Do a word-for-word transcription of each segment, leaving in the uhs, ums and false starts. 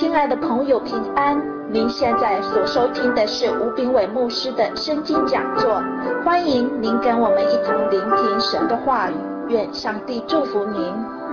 亲爱的朋友，平安！您现在所收听的是吴炳伟牧师的圣经讲座，欢迎您跟我们一同聆听神的话语，愿上帝祝福您。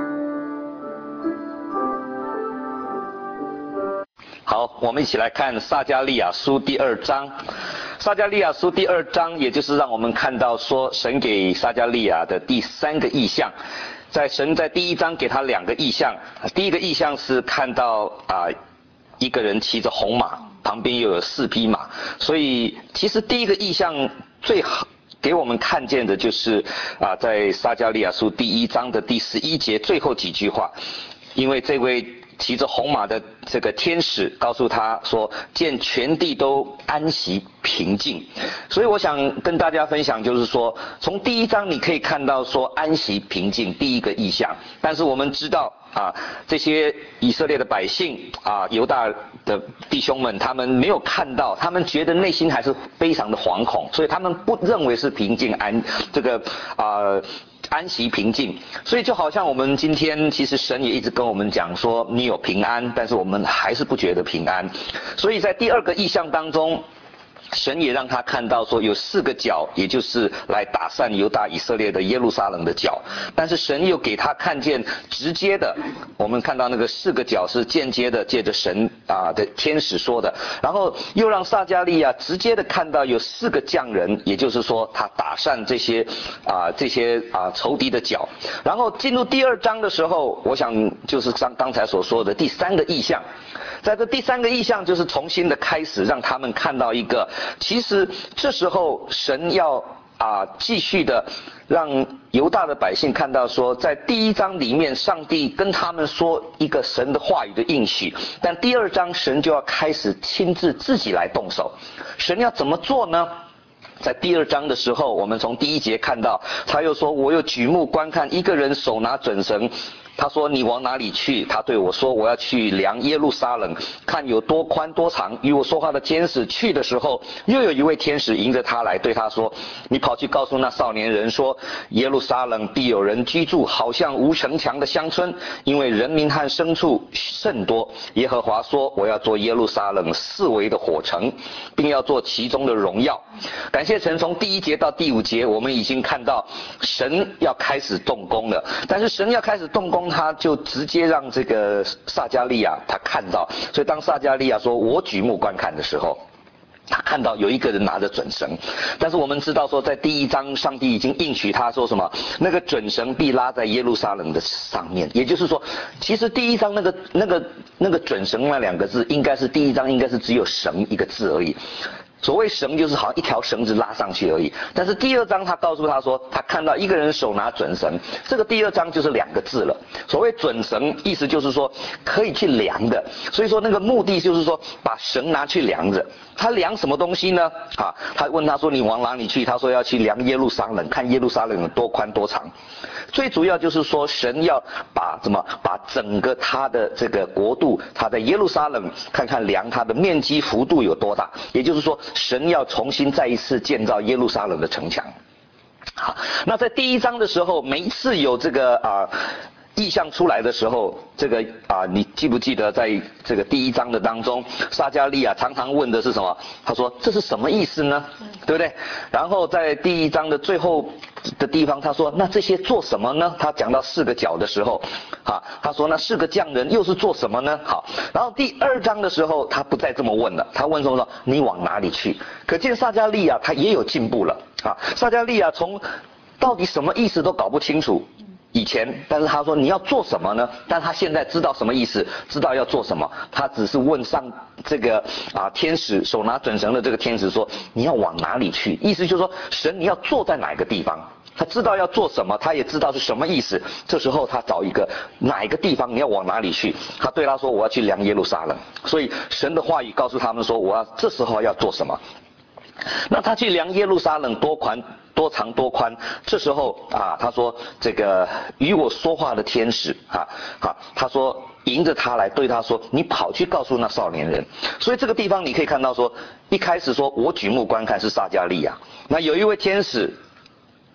好，我们一起来看撒迦利亚书第二章。撒迦利亚书第二章，也就是让我们看到说，神给撒迦利亚的第三个异象。在神在第一章给他两个异象，第一个异象是看到啊、呃、一个人骑着红马，旁边又有四匹马，所以其实第一个异象最好给我们看见的就是啊、呃、在撒迦利亚书第一章的第十一节最后几句话，因为这位骑着红马的这个天使告诉他说，见全地都安息平静。所以我想跟大家分享，就是说从第一章你可以看到说安息平静第一个意象，但是我们知道啊，这些以色列的百姓啊，犹大的弟兄们，他们没有看到，他们觉得内心还是非常的惶恐，所以他们不认为是平静安这个啊安息平静。所以就好像我们今天其实神也一直跟我们讲说，你有平安，但是我们还是不觉得平安。所以在第二个意象当中，神也让他看到说有四个角，也就是来打散犹大以色列的耶路撒冷的角，但是神又给他看见直接的，我们看到那个四个角是间接的借着神啊的天使说的，然后又让撒迦利亚直接的看到有四个匠人，也就是说他打散这些啊这些啊仇敌的角。然后进入第二章的时候，我想就是像刚才所说的第三个意象，在这第三个意象就是重新的开始，让他们看到一个，其实这时候神要啊继续的让犹大的百姓看到说，在第一章里面上帝跟他们说一个神的话语的应许，但第二章神就要开始亲自自己来动手。神要怎么做呢？在第二章的时候，我们从第一节看到，他又说，我又举目观看，一个人手拿准绳，他说你往哪里去？他对我说，我要去量耶路撒冷，看有多宽多长。与我说话的天使去的时候，又有一位天使迎着他来，对他说，你跑去告诉那少年人说，耶路撒冷必有人居住，好像无城墙的乡村，因为人民和牲畜甚多。耶和华说，我要做耶路撒冷四围的火城，并要做其中的荣耀。感谢神，从第一节到第五节，我们已经看到神要开始动工了。但是神要开始动工，他就直接让这个撒迦利亚他看到，所以当撒迦利亚说我举目观看的时候，他看到有一个人拿着准绳。但是我们知道说，在第一章上帝已经应许他说什么，那个准绳必拉在耶路撒冷的上面。也就是说，其实第一章那个那个那个准绳那两个字，应该是第一章应该是只有绳一个字而已。所谓绳就是好像一条绳子拉上去而已，但是第二章他告诉他说，他看到一个人手拿准绳，这个第二章就是两个字了。所谓准绳，意思就是说可以去量的，所以说那个目的就是说把绳拿去量着。他量什么东西呢？啊，他问他说你往哪里去？他说要去量耶路撒冷，看耶路撒冷有多宽多长。最主要就是说神要把怎么把整个他的这个国度，他的耶路撒冷看看量它的面积幅度有多大，也就是说神要重新再一次建造耶路撒冷的城墙。好，那在第一章的时候，每一次有这个啊、呃、意象出来的时候，这个啊、呃，你记不记得在这个第一章的当中，撒迦利亚常常问的是什么？他说这是什么意思呢？对不对？然后在第一章的最后的地方，他说那这些做什么呢？他讲到四个角的时候，啊，他说那四个匠人又是做什么呢？好，然后第二章的时候，他不再这么问了，他问什么说你往哪里去？可见撒迦利亚他也有进步了啊！撒迦利亚从到底什么意思都搞不清楚以前，但是他说你要做什么呢？但他现在知道什么意思，知道要做什么。他只是问上这个啊天使手拿准绳的这个天使说你要往哪里去？意思就是说神你要坐在哪个地方？他知道要做什么，他也知道是什么意思。这时候他找一个哪一个地方，你要往哪里去？他对他说我要去量耶路撒冷。所以神的话语告诉他们说我要这时候要做什么。那他去量耶路撒冷多宽多长多宽，这时候啊，他说这个与我说话的天使啊啊，他说迎着他来对他说，你跑去告诉那少年人。所以这个地方你可以看到说，一开始说我举目观看是撒迦利亚，那有一位天使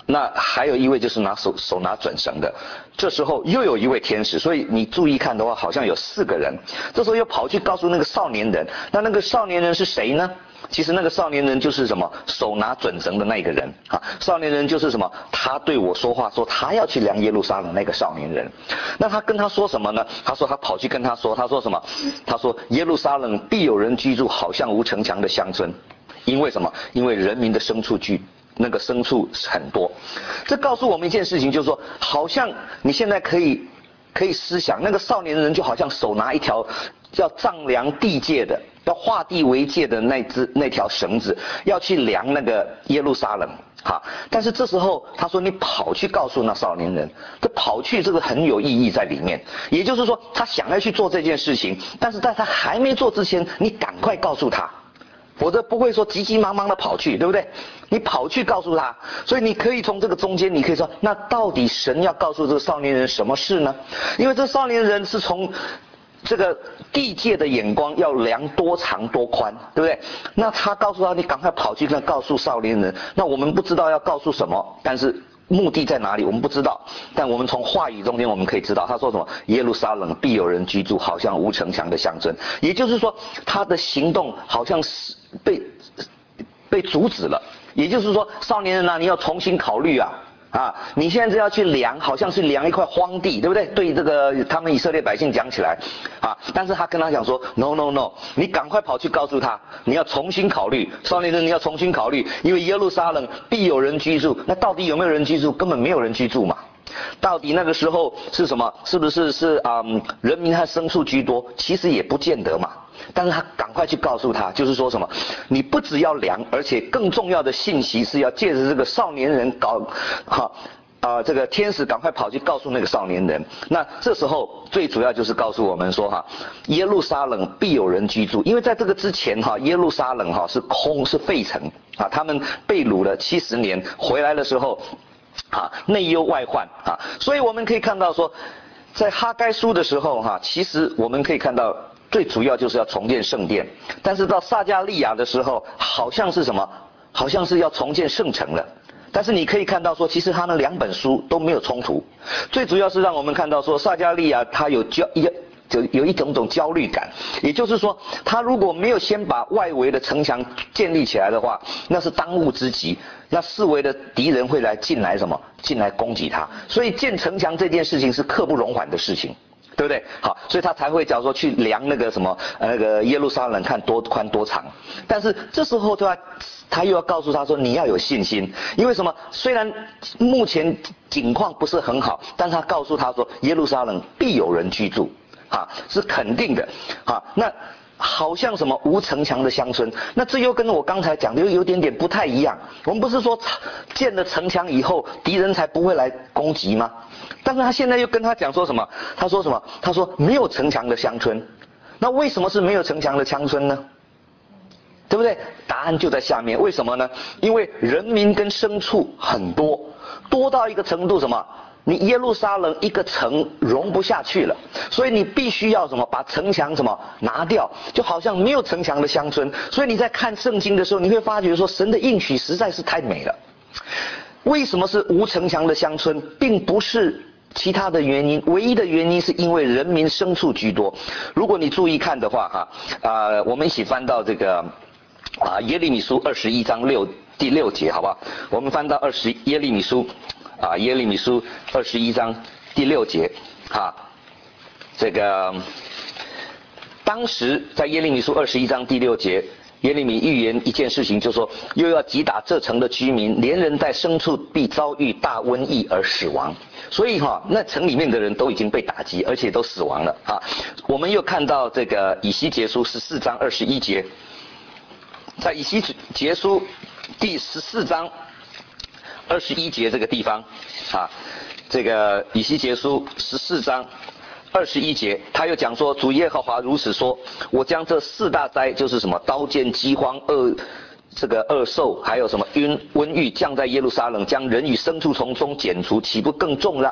那还有一位就是拿手手拿准绳的，这时候又有一位天使，所以你注意看的话，好像有四个人。这时候又跑去告诉那个少年人，那那个少年人是谁呢？其实那个少年人就是什么，手拿准绳的那个人啊。少年人就是什么，他对我说话说他要去量耶路撒冷那个少年人。那他跟他说什么呢？他说他跑去跟他说，他说什么？他说耶路撒冷必有人居住，好像无城墙的乡村。因为什么？因为人民的牲畜居那个牲畜很多。这告诉我们一件事情，就是说，好像你现在可以可以思想，那个少年人就好像手拿一条要丈量地界的，要画地为界的那只那条绳子，要去量那个耶路撒冷。哈，但是这时候他说你跑去告诉那少年人，这跑去这个很有意义在里面。也就是说，他想要去做这件事情，但是在他还没做之前，你赶快告诉他。否则不会说急急忙忙的跑去，对不对？你跑去告诉他，所以你可以从这个中间，你可以说，那到底神要告诉这个少年人什么事呢？因为这少年人是从这个地界的眼光要量多长多宽，对不对？那他告诉他，你赶快跑去跟告诉少年人。那我们不知道要告诉什么，但是目的在哪里我们不知道，但我们从话语中间我们可以知道，他说什么？耶路撒冷必有人居住，好像无城墙的乡村。也就是说，他的行动好像是被被阻止了。也就是说，少年人啊，你要重新考虑啊。啊，你现在要去量，好像是量一块荒地，对不对？对这个他们以色列百姓讲起来，啊，但是他跟他讲说 ，no no no， 你赶快跑去告诉他，你要重新考虑，少年人你要重新考虑，因为耶路撒冷必有人居住，那到底有没有人居住？根本没有人居住嘛。到底那个时候是什么？是不是是嗯人民和牲畜居多？其实也不见得嘛。但是他赶快去告诉他，就是说什么，你不只要量，而且更重要的信息是要借着这个少年人搞，哈啊、呃、这个天使赶快跑去告诉那个少年人。那这时候最主要就是告诉我们说哈，耶路撒冷必有人居住，因为在这个之前哈，耶路撒冷哈是空是废城啊，他们被掳了七十年，回来的时候啊内忧外患啊，所以我们可以看到说，在哈该书的时候哈，其实我们可以看到。最主要就是要重建圣殿，但是到撒迦利亚的时候，好像是什么？好像是要重建圣城了。但是你可以看到说，其实他那两本书都没有冲突。最主要是让我们看到说，撒迦利亚他有焦一就有一种种焦虑感，也就是说，他如果没有先把外围的城墙建立起来的话，那是当务之急。那四围的敌人会来进来什么？进来攻击他。所以建城墙这件事情是刻不容缓的事情。对不对？好，所以他才会假如说去量那个什么呃那个耶路撒冷看多宽多长，但是这时候他他又要告诉他说你要有信心，因为什么？虽然目前景况不是很好，但他告诉他说耶路撒冷必有人居住，啊，是肯定的，啊，那好像什么无城墙的乡村，那这又跟我刚才讲的又有点点不太一样。我们不是说建了城墙以后敌人才不会来攻击吗？但是他现在又跟他讲说什么？他说什么？他说没有城墙的乡村。那为什么是没有城墙的乡村呢？对不对？答案就在下面。为什么呢？因为人民跟牲畜很多，多到一个程度什么？你耶路撒冷一个城容不下去了，所以你必须要什么？把城墙什么拿掉，就好像没有城墙的乡村。所以你在看圣经的时候，你会发觉说神的应许实在是太美了。为什么是无城墙的乡村，并不是其他的原因，唯一的原因是因为人民牲畜居多。如果你注意看的话哈，啊、呃，我们一起翻到这个啊耶利米书二十一章六第六节，好不好？我们翻到二十耶利米书啊耶利米书二十一章第六节，哈，这个当时在耶利米书二十一章第六节。耶利米预言一件事情，就说又要击打这城的居民，连人带牲畜必遭遇大瘟疫而死亡。所以哈，那城里面的人都已经被打击，而且都死亡了啊。我们又看到这个以西结书十四章二十一节，在以西结书第十四章二十一节这个地方啊，这个以西结书十四章。二十一节，他又讲说，主耶和华如此说：我将这四大灾，就是什么刀剑、饥荒、恶这个恶兽，还有什么晕瘟疫降在耶路撒冷，将人与牲畜从中剪除，岂不更重了？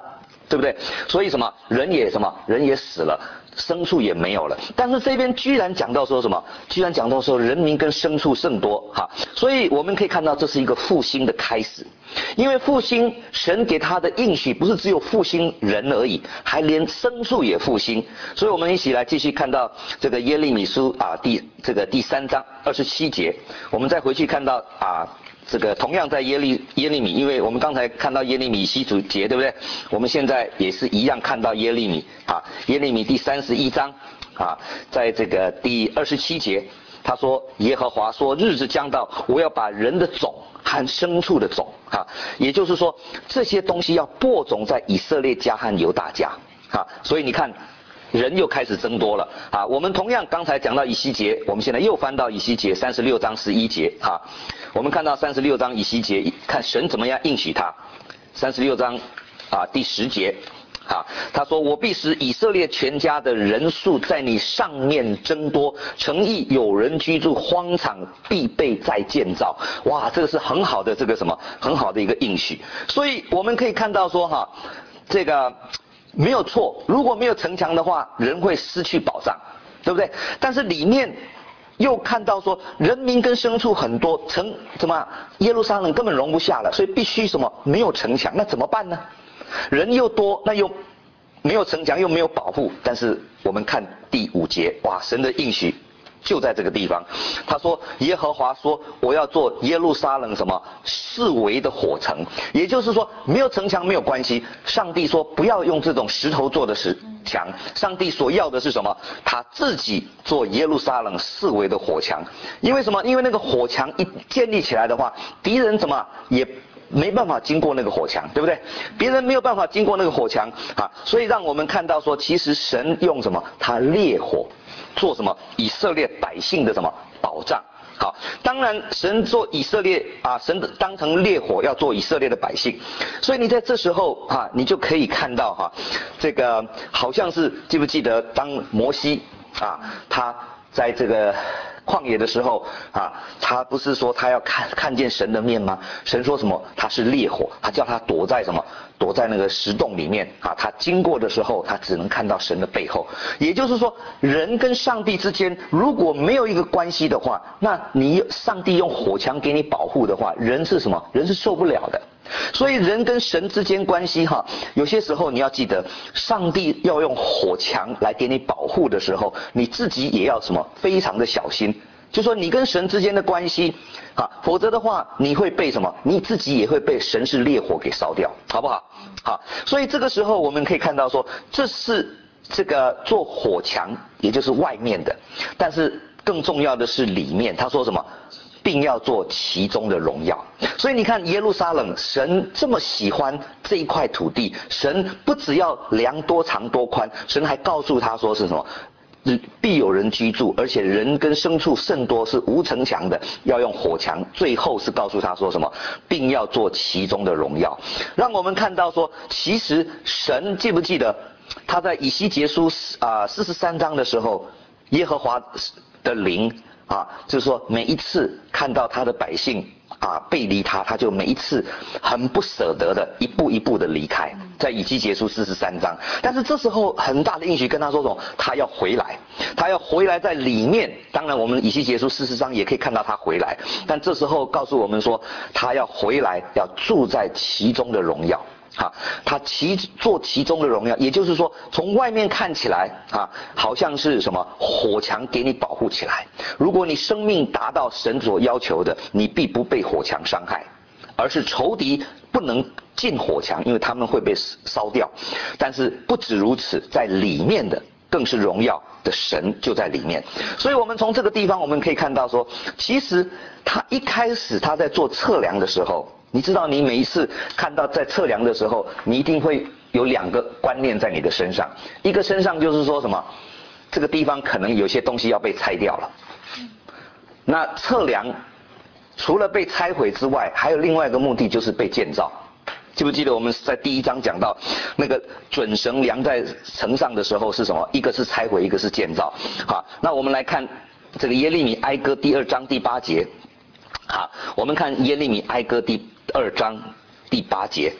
对不对？所以什么人也什么人也死了，牲畜也没有了。但是这边居然讲到说什么？居然讲到说人民跟牲畜甚多哈，所以我们可以看到这是一个复兴的开始。因为复兴，神给他的应许不是只有复兴人而已，还连牲畜也复兴。所以我们一起来继续看到这个耶利米书啊第这个第三章二十七节，我们再回去看到啊。这个同样在耶利耶利米，因为我们刚才看到耶利米西主节，对不对？我们现在也是一样看到耶利米啊，耶利米第三十一章啊，在这个第二十七节，他说耶和华说日子将到，我要把人的种和牲畜的种啊，也就是说这些东西要播种在以色列家和犹大家啊，所以你看。人又开始增多了啊！我们同样刚才讲到以西结，我们现在又翻到以西结三十六章十一节啊。我们看到三十六章以西结，看神怎么样应许他。三十六章啊第十节啊，他说：“我必使以色列全家的人数在你上面增多，城邑有人居住，荒场必被再建造。”哇，这个是很好的这个什么很好的一个应许。所以我们可以看到说哈，这个。没有错，如果没有城墙的话，人会失去保障，对不对？但是里面又看到说，人民跟牲畜很多，城怎么耶路撒冷根本容不下了，所以必须什么没有城墙，那怎么办呢？人又多，那又没有城墙，又没有保护。但是我们看第五节，哇，神的应许。就在这个地方，他说耶和华说我要做耶路撒冷什么四围的火城，也就是说没有城墙没有关系。上帝说不要用这种石头做的石墙，上帝所要的是什么？他自己做耶路撒冷四围的火墙。因为什么？因为那个火墙一建立起来的话，敌人怎么也没办法经过那个火墙，对不对？别人没有办法经过那个火墙啊，所以让我们看到说，其实神用什么？他烈火。做什么？以色列百姓的什么保障？好，当然神做以色列啊，神当成烈火要做以色列的百姓，所以你在这时候啊，你就可以看到哈、啊，这个好像是记不记得当摩西啊，他在这个旷野的时候啊，他不是说他要看看见神的面吗？神说什么？他是烈火，他叫他躲在什么？躲在那个石洞里面啊，他经过的时候，他只能看到神的背后。也就是说，人跟上帝之间如果没有一个关系的话，那你上帝用火墙给你保护的话，人是什么？人是受不了的。所以人跟神之间关系哈，有些时候你要记得，上帝要用火墙来给你保护的时候，你自己也要什么？非常的小心。就说你跟神之间的关系啊，否则的话你会被什么？你自己也会被神是烈火给烧掉，好不好？好，所以这个时候我们可以看到说，这是这个做火墙，也就是外面的，但是更重要的是里面。他说什么？并要做其中的荣耀。所以你看耶路撒冷，神这么喜欢这一块土地，神不只要量多长多宽，神还告诉他说是什么？必有人居住，而且人跟牲畜甚多，是无城墙的，要用火墙。最后是告诉他说什么？并要做其中的荣耀。让我们看到说，其实神记不记得他在以西结书啊四十三章的时候，耶和华的灵啊，就是说每一次看到他的百姓啊背离他，他就每一次很不舍得的一步一步的离开，在以西结书四十三章。但是这时候很大的应许跟他说什么？他要回来，他要回来在里面。当然我们以西结书四十章也可以看到他回来，但这时候告诉我们说，他要回来，要住在其中的荣耀。啊，他其做其中的荣耀，也就是说，从外面看起来啊，好像是什么火墙给你保护起来。如果你生命达到神所要求的，你必不被火墙伤害，而是仇敌不能进火墙，因为他们会被烧掉。但是不止如此，在里面的更是荣耀的神就在里面。所以我们从这个地方我们可以看到说，其实他一开始他在做测量的时候，你知道你每一次看到在测量的时候，你一定会有两个观念在你的身上。一个身上就是说什么，这个地方可能有些东西要被拆掉了。那测量除了被拆毁之外，还有另外一个目的，就是被建造。记不记得我们在第一章讲到那个准绳量在城上的时候是什么？一个是拆毁，一个是建造。好，那我们来看这个耶利米哀歌第二章第八节。好，我们看耶利米哀歌第二章第八节，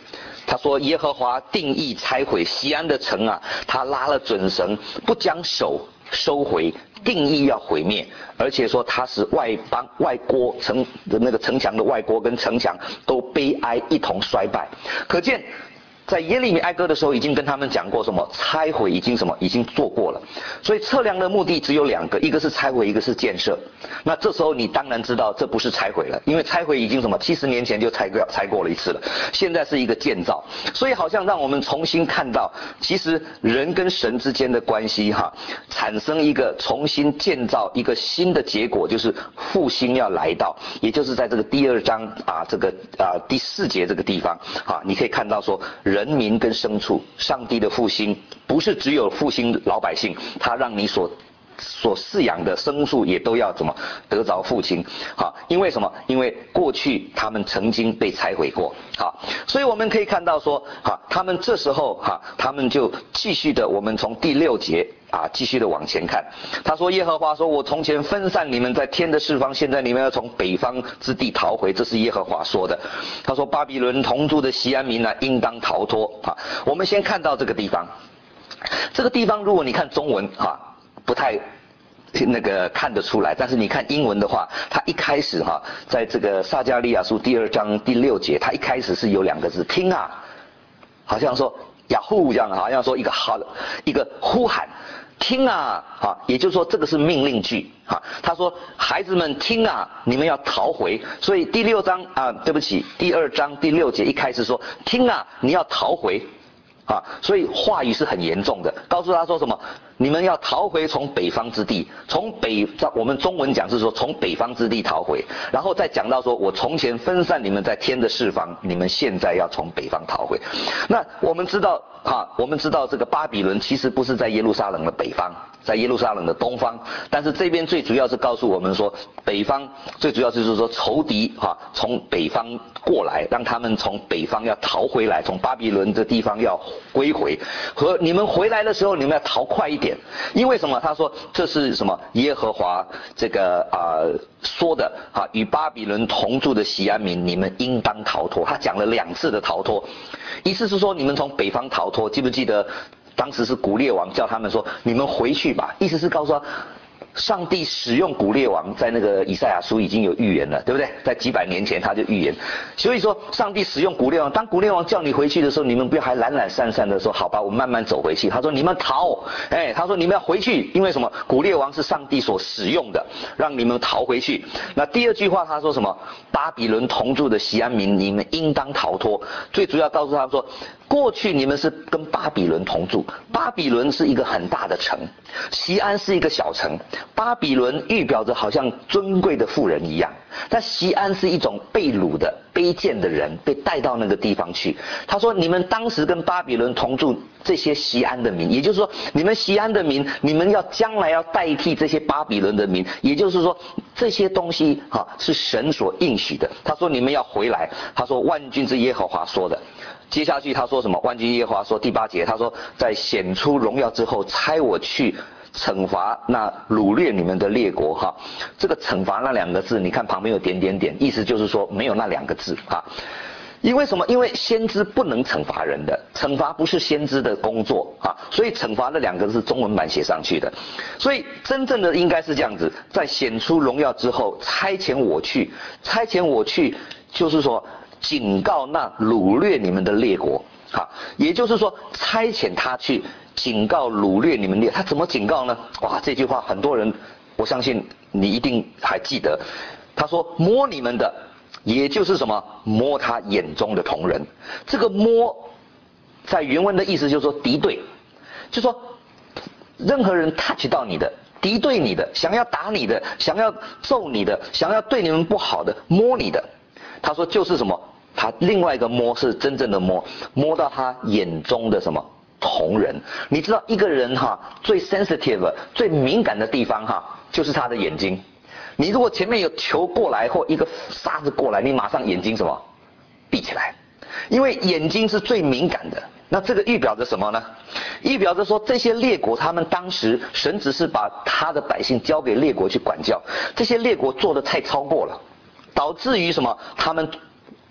他说耶和华定义拆毁锡安的城啊，他拉了准绳，不将手收回，定义要毁灭，而且说他是外邦外郭城的那个城墙的外郭跟城墙都悲哀一同衰败，可见。在耶利米哀歌的时候，已经跟他们讲过什么拆毁已经什么已经做过了，所以测量的目的只有两个，一个是拆毁，一个是建设。那这时候你当然知道这不是拆毁了，因为拆毁已经什么七十年前就拆过拆过了一次了，现在是一个建造，所以好像让我们重新看到，其实人跟神之间的关系哈，产生一个重新建造一个新的结果，就是复兴要来到，也就是在这个第二章啊这个啊第四节这个地方啊，你可以看到说人。人民跟牲畜，上帝的复兴不是只有复兴老百姓，他让你所所饲养的牲畜也都要怎么得着复兴？好，因为什么？因为过去他们曾经被拆毁过，好，所以我们可以看到说，哈，他们这时候哈，他们就继续的，我们从第六节。啊，继续的往前看，他说耶和华说，我从前分散你们在天的四方，现在你们要从北方之地逃回，这是耶和华说的。他说巴比伦同住的锡安民呢，应当逃脱。啊，我们先看到这个地方，这个地方如果你看中文哈，不太那个看得出来，但是你看英文的话，它一开始哈，在这个撒迦利亚书第二章第六节，它一开始是有两个字，听啊，好像说雅虎这样，好像说一个好一个呼喊。听啊，啊，也就是说这个是命令句啊。他说孩子们听啊，你们要逃回。所以第六章啊，对不起，第二章第六节一开始说听啊，你要逃回啊，所以话语是很严重的，告诉他说什么？你们要逃回从北方之地，从北，我们中文讲是说从北方之地逃回，然后再讲到说我从前分散你们在天的四方，你们现在要从北方逃回。那我们知道啊，我们知道这个巴比伦其实不是在耶路撒冷的北方，在耶路撒冷的东方，但是这边最主要是告诉我们说，北方最主要就是说仇敌哈从北方过来，让他们从北方要逃回来，从巴比伦的地方要归回，和你们回来的时候，你们要逃快一点。因为什么？他说这是什么？耶和华这个啊、呃、说的啊，与巴比伦同住的锡安民，你们应当逃脱。他讲了两次的逃脱，意思是说你们从北方逃脱。记不记得当时是古列王叫他们说你们回去吧？意思是告诉他。上帝使用古列王，在那个以赛亚书已经有预言了，对不对？在几百年前他就预言，所以说上帝使用古列王。当古列王叫你回去的时候，你们不要还懒懒散散的说好吧，我慢慢走回去。他说你们逃，哎，他说你们要回去，因为什么？古列王是上帝所使用的，让你们逃回去。那第二句话他说什么？巴比伦同住的锡安民，你们应当逃脱。最主要告诉他们说，过去你们是跟巴比伦同住，巴比伦是一个很大的城，锡安是一个小城。巴比伦预表着好像尊贵的妇人一样，但锡安是一种被掳的卑贱的人，被带到那个地方去。他说你们当时跟巴比伦同住这些锡安的民，也就是说你们锡安的民，你们要将来要代替这些巴比伦的民，也就是说这些东西哈、啊、是神所应许的。他说你们要回来，他说万军之耶和华说的。接下去他说什么？万军耶和华说第八节，他说在显出荣耀之后，差我去惩罚那掳掠你们的列国哈。这个惩罚那两个字，你看旁边有点点点，意思就是说没有那两个字哈。因为什么？因为先知不能惩罚人的，惩罚不是先知的工作啊，所以惩罚那两个字是中文版写上去的。所以真正的应该是这样子，在显出荣耀之后，差遣我去，差遣我去，就是说警告那掳掠你们的列国。好，也就是说差遣他去警告掳掠你们列，他怎么警告呢？哇，这句话很多人，我相信你一定还记得。他说摸你们的，也就是什么？摸他眼中的同人。这个摸，在原文的意思就是说敌对，就是说任何人 touch 到你的，敌对你的，想要打你的，想要揍你的，想要对你们不好的，摸你的。他说就是什么？他另外一个摸是真正的摸，摸到他眼中的什么同人。你知道一个人哈最 sensitive 最敏感的地方哈就是他的眼睛。你如果前面有球过来或一个沙子过来，你马上眼睛什么闭起来，因为眼睛是最敏感的。那这个预表着什么呢？预表着说这些列国他们当时神只是把他的百姓交给列国去管教，这些列国做得太超过了，导致于什么？他们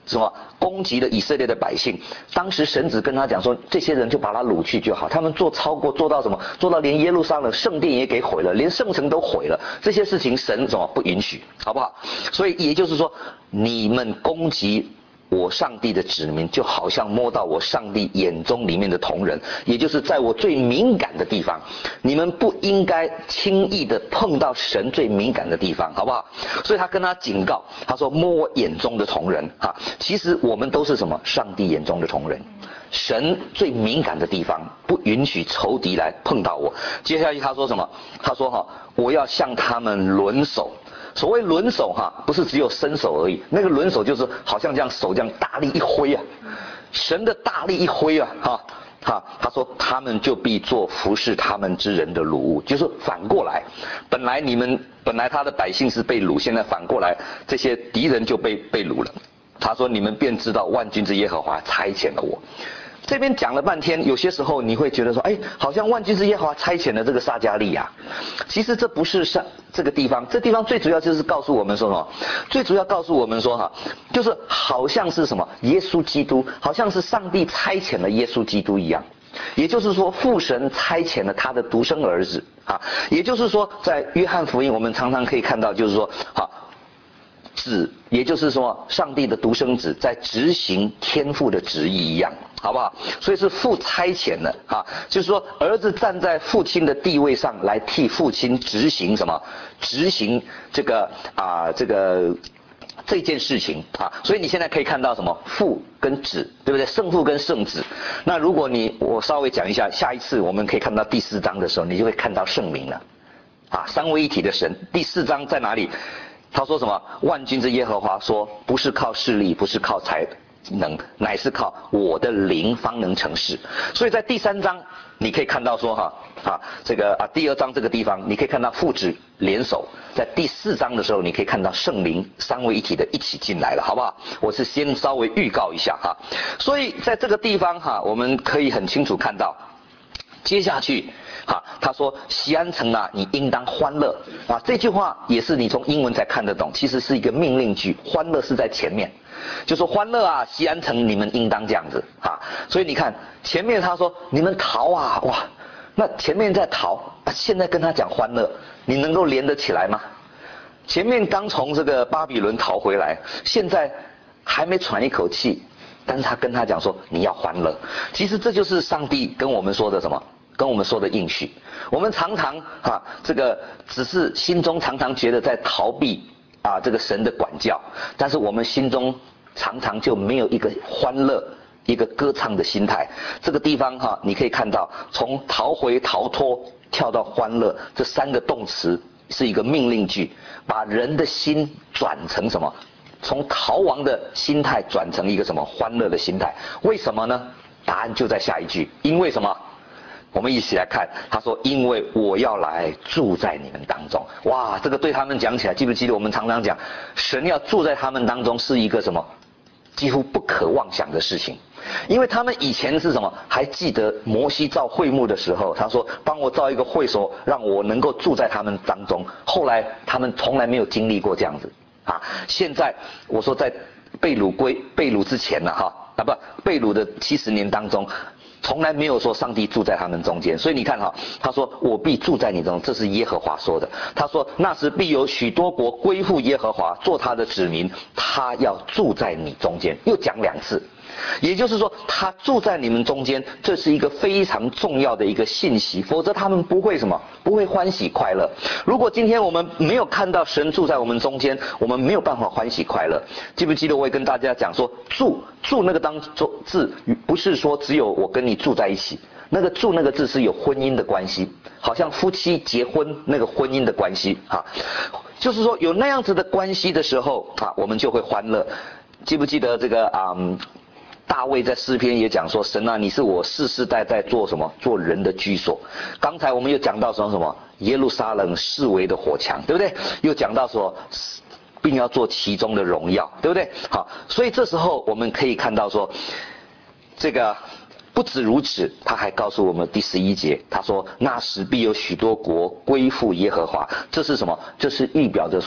什么攻击了以色列的百姓。当时神只跟他讲说，这些人就把他掳去就好。他们做超过做到什么？做到连耶路撒冷圣殿也给毁了，连圣城都毁了。这些事情神什么不允许，好不好？所以也就是说，你们攻击我上帝的子民，就好像摸到我上帝眼中里面的瞳人，也就是在我最敏感的地方。你们不应该轻易的碰到神最敏感的地方，好不好？所以他跟他警告，他说摸我眼中的瞳人啊，其实我们都是什么？上帝眼中的瞳人。神最敏感的地方，不允许仇敌来碰到我。接下去他说什么？他说哈，我要向他们抡手。所谓抡手哈，不是只有伸手而已，那个抡手就是好像这样手这样大力一挥啊，神的大力一挥啊，哈哈，他说他们就必做服侍他们之人的掳物，就是反过来，本来你们本来他的百姓是被掳，现在反过来这些敌人就被被掳了。他说你们便知道万军之耶和华差遣了我。这边讲了半天，有些时候你会觉得说，哎，好像万军之耶和华差遣了这个撒迦利亚。其实这不是上这个地方，这地方最主要就是告诉我们说什么？最主要告诉我们说哈，就是好像是什么？耶稣基督，好像是上帝差遣了耶稣基督一样。也就是说，父神差遣了他的独生儿子啊。也就是说，在约翰福音我们常常可以看到，就是说，好。子，也就是说，上帝的独生子在执行天父的旨意一样，好不好？所以是父差遣的啊，就是说儿子站在父亲的地位上来替父亲执行什么？执行这个啊这个这件事情啊。所以你现在可以看到什么？父跟子，对不对？圣父跟圣子。那如果你我稍微讲一下，下一次我们可以看到第四章的时候，你就会看到圣名了啊，三位一体的神。第四章在哪里？他说什么？万军之耶和华说，不是靠势力，不是靠才能，乃是靠我的灵方能成事。所以在第三章你可以看到说哈啊这个啊第二章这个地方你可以看到父子联手，在第四章的时候你可以看到圣灵三位一体的一起进来了，好不好？我是先稍微预告一下哈。所以在这个地方哈，我们可以很清楚看到，接下去。啊，他说锡安城啊，你应当欢乐啊。这句话也是你从英文才看得懂，其实是一个命令句，欢乐是在前面，就说欢乐啊，锡安城你们应当这样子啊。所以你看前面他说你们逃啊，哇，那前面在逃啊，现在跟他讲欢乐，你能够连得起来吗？前面刚从这个巴比伦逃回来，现在还没喘一口气，但是他跟他讲说你要欢乐。其实这就是上帝跟我们说的什么？跟我们说的应许，我们常常啊，这个只是心中常常觉得在逃避啊这个神的管教，但是我们心中常常就没有一个欢乐、一个歌唱的心态。这个地方哈、啊，你可以看到，从逃回、逃脱跳到欢乐，这三个动词是一个命令句，把人的心转成什么？从逃亡的心态转成一个什么欢乐的心态？为什么呢？答案就在下一句，因为什么？我们一起来看，他说因为我要来住在你们当中。哇，这个对他们讲起来，记不记得我们常常讲，神要住在他们当中是一个什么几乎不可妄想的事情。因为他们以前是什么？还记得摩西造会幕的时候，他说帮我造一个会所，让我能够住在他们当中。后来他们从来没有经历过这样子啊。现在我说在被掳归被掳之前呢、啊，哈啊不被掳的七十年当中。从来没有说上帝住在他们中间，所以你看哈，他说我必住在你中，这是耶和华说的。他说那时必有许多国归附耶和华，做他的子民，他要住在你中间，又讲两次。也就是说他住在你们中间，这是一个非常重要的一个信息，否则他们不会什么，不会欢喜快乐。如果今天我们没有看到神住在我们中间，我们没有办法欢喜快乐。记不记得我也跟大家讲说，住住那个当中字不是说只有我跟你住在一起，那个住那个字是有婚姻的关系，好像夫妻结婚那个婚姻的关系啊，就是说有那样子的关系的时候啊，我们就会欢乐。记不记得这个啊？嗯大卫在诗篇也讲说，神啊，你是我世世代代做什么？做人的居所。刚才我们又讲到说什么？耶路撒冷四围的火墙，对不对？又讲到说，并要做其中的荣耀，对不对？好，所以这时候我们可以看到说，这个不止如此，他还告诉我们第十一节，他说那时必有许多国归附耶和华。这是什么？这是预表着说，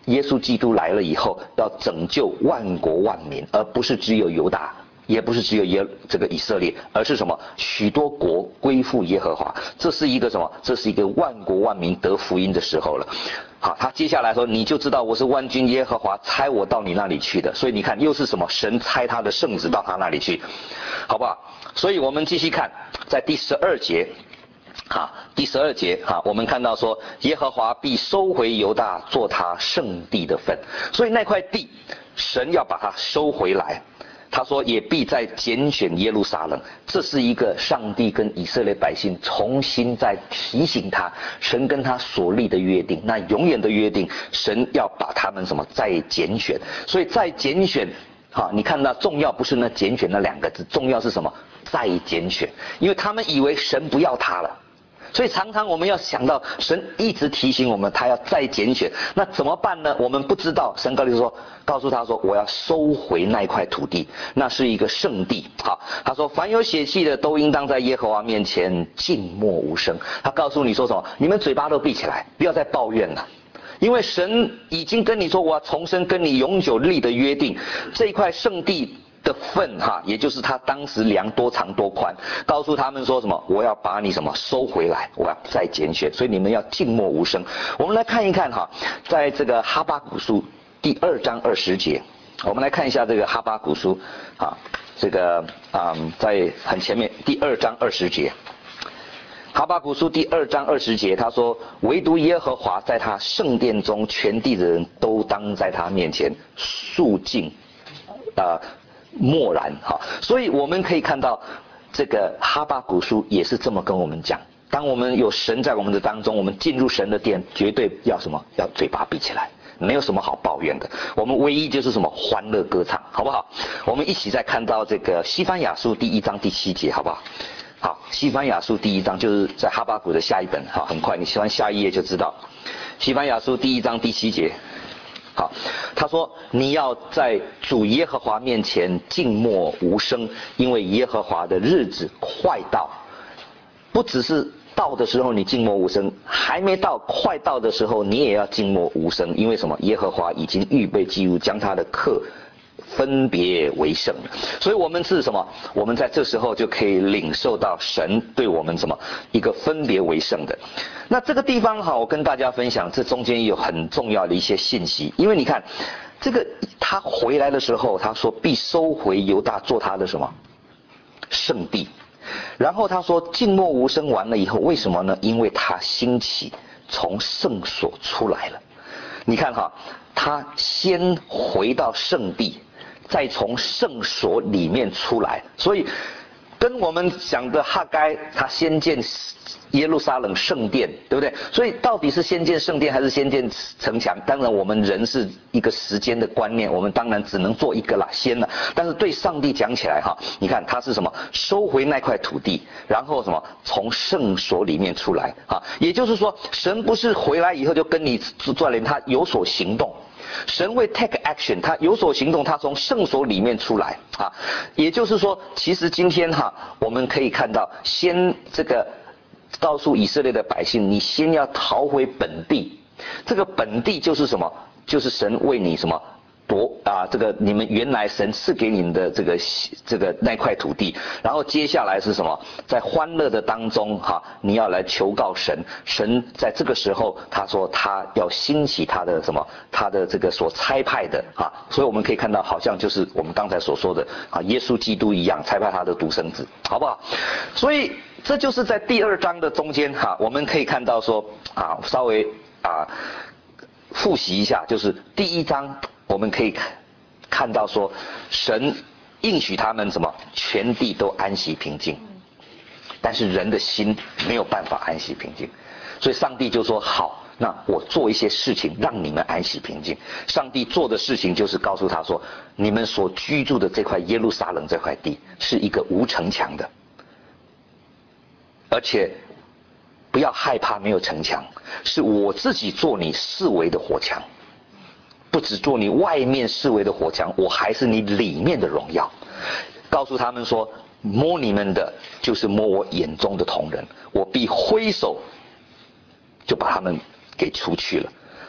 耶稣基督来了以后，要拯救万国万民，而不是只有犹大，也不是只有耶这个以色列，而是什么？许多国归附耶和华。这是一个什么？这是一个万国万民得福音的时候了。好，他接下来说，你就知道我是万军耶和华差我到你那里去的。所以你看，又是什么？神差他的圣子到他那里去，好不好？所以我们继续看，在第十二节。好，第十二节哈，我们看到说，耶和华必收回犹大，做他圣地的份。所以那块地，神要把它收回来。他说，也必再拣选耶路撒冷。这是一个上帝跟以色列百姓重新再提醒他，神跟他所立的约定，那永远的约定，神要把他们什么再拣选。所以再拣选。好，你看到重要不是那拣选那两个字，重要是什么？再拣选，因为他们以为神不要他了。所以常常我们要想到，神一直提醒我们，他要再拣选，那怎么办呢？我们不知道。神告诉说，告诉他说，我要收回那块土地，那是一个圣地。好，他说，凡有血气的，都应当在耶和华面前静默无声。他告诉你说什么？你们嘴巴都闭起来，不要再抱怨了。因为神已经跟你说，我要重申跟你永久立的约定，这一块圣地的份哈，也就是他当时量多长多宽，告诉他们说什么？我要把你什么收回来，我要再拣选，所以你们要静默无声。我们来看一看哈，在这个哈巴谷书第二章二十节，我们来看一下这个哈巴谷书啊，这个啊、嗯、在很前面第二章二十节。哈巴谷书第二章二十节，他说：“唯独耶和华在他圣殿中，全地的人都当在他面前肃静，啊、呃，默然。”哈，所以我们可以看到，这个哈巴谷书也是这么跟我们讲：当我们有神在我们的当中，我们进入神的殿，绝对要什么？要嘴巴闭起来，没有什么好抱怨的。我们唯一就是什么？欢乐歌唱，好不好？我们一起再看到这个西番雅书第一章第七节，好不好？好，西番雅书第一章就是在哈巴谷的下一本，好，很快你喜欢下一页就知道。西番雅书第一章第七节，好，他说你要在主耶和华面前静默无声，因为耶和华的日子快到。不只是到的时候你静默无声，还没到快到的时候你也要静默无声，因为什么？耶和华已经预备祭物，将他的客分别为圣。所以我们是什么？我们在这时候就可以领受到神对我们什么一个分别为圣的。那这个地方哈，我跟大家分享，这中间有很重要的一些信息。因为你看这个他回来的时候，他说必收回犹大做他的什么圣地。然后他说静默无声完了以后，为什么呢？因为他兴起从圣所出来了。你看哈，他先回到圣地，再从圣所里面出来，所以跟我们讲的哈该，他先建耶路撒冷圣殿，对不对？所以到底是先建圣殿还是先建城墙？当然我们人是一个时间的观念，我们当然只能做一个啦，先了。但是对上帝讲起来哈，你看他是什么？收回那块土地，然后什么？从圣所里面出来啊，也就是说，神不是回来以后就跟你做连，他有所行动。神会 take action， 他有所行动，他从圣所里面出来啊，也就是说，其实今天哈，我们可以看到，先这个告诉以色列的百姓，你先要逃回本地，这个本地就是什么？就是神为你什么夺啊，这个你们原来神赐给你们的这个这个那块土地，然后接下来是什么？在欢乐的当中哈，你要来求告神，神在这个时候他说他要兴起他的什么？他的这个所差派的啊，所以我们可以看到，好像就是我们刚才所说的啊，耶稣基督一样差派他的独生子，好不好？所以这就是在第二章的中间哈，我们可以看到说啊，稍微啊复习一下，就是第一章。我们可以看到说，神应许他们什么？全地都安息平静，但是人的心没有办法安息平静，所以上帝就说好，那我做一些事情让你们安息平静。上帝做的事情就是告诉他说，你们所居住的这块耶路撒冷这块地是一个无城墙的，而且不要害怕没有城墙，是我自己做你四围的火墙。不只做你外面四围的火墙，我还是你里面的荣耀。告诉他们说，摸你们的就是摸我眼中的瞳人，我必挥手就把他们给除去了。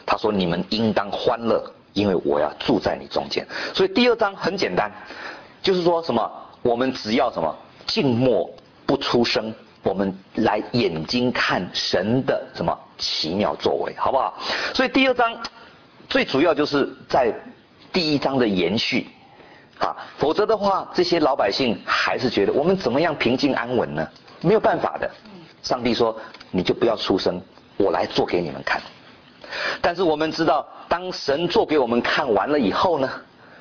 他说你们应当欢乐，因为我要住在你中间。所以第二章很简单，就是说什么，我们只要什么静默不出声，我们来眼睛看神的什么奇妙作为，好不好？所以第二章最主要就是在第一章的延续啊，否则的话，这些老百姓还是觉得我们怎么样平静安稳呢？没有办法的。上帝说，你就不要出声，我来做给你们看。但是我们知道，当神做给我们看完了以后呢，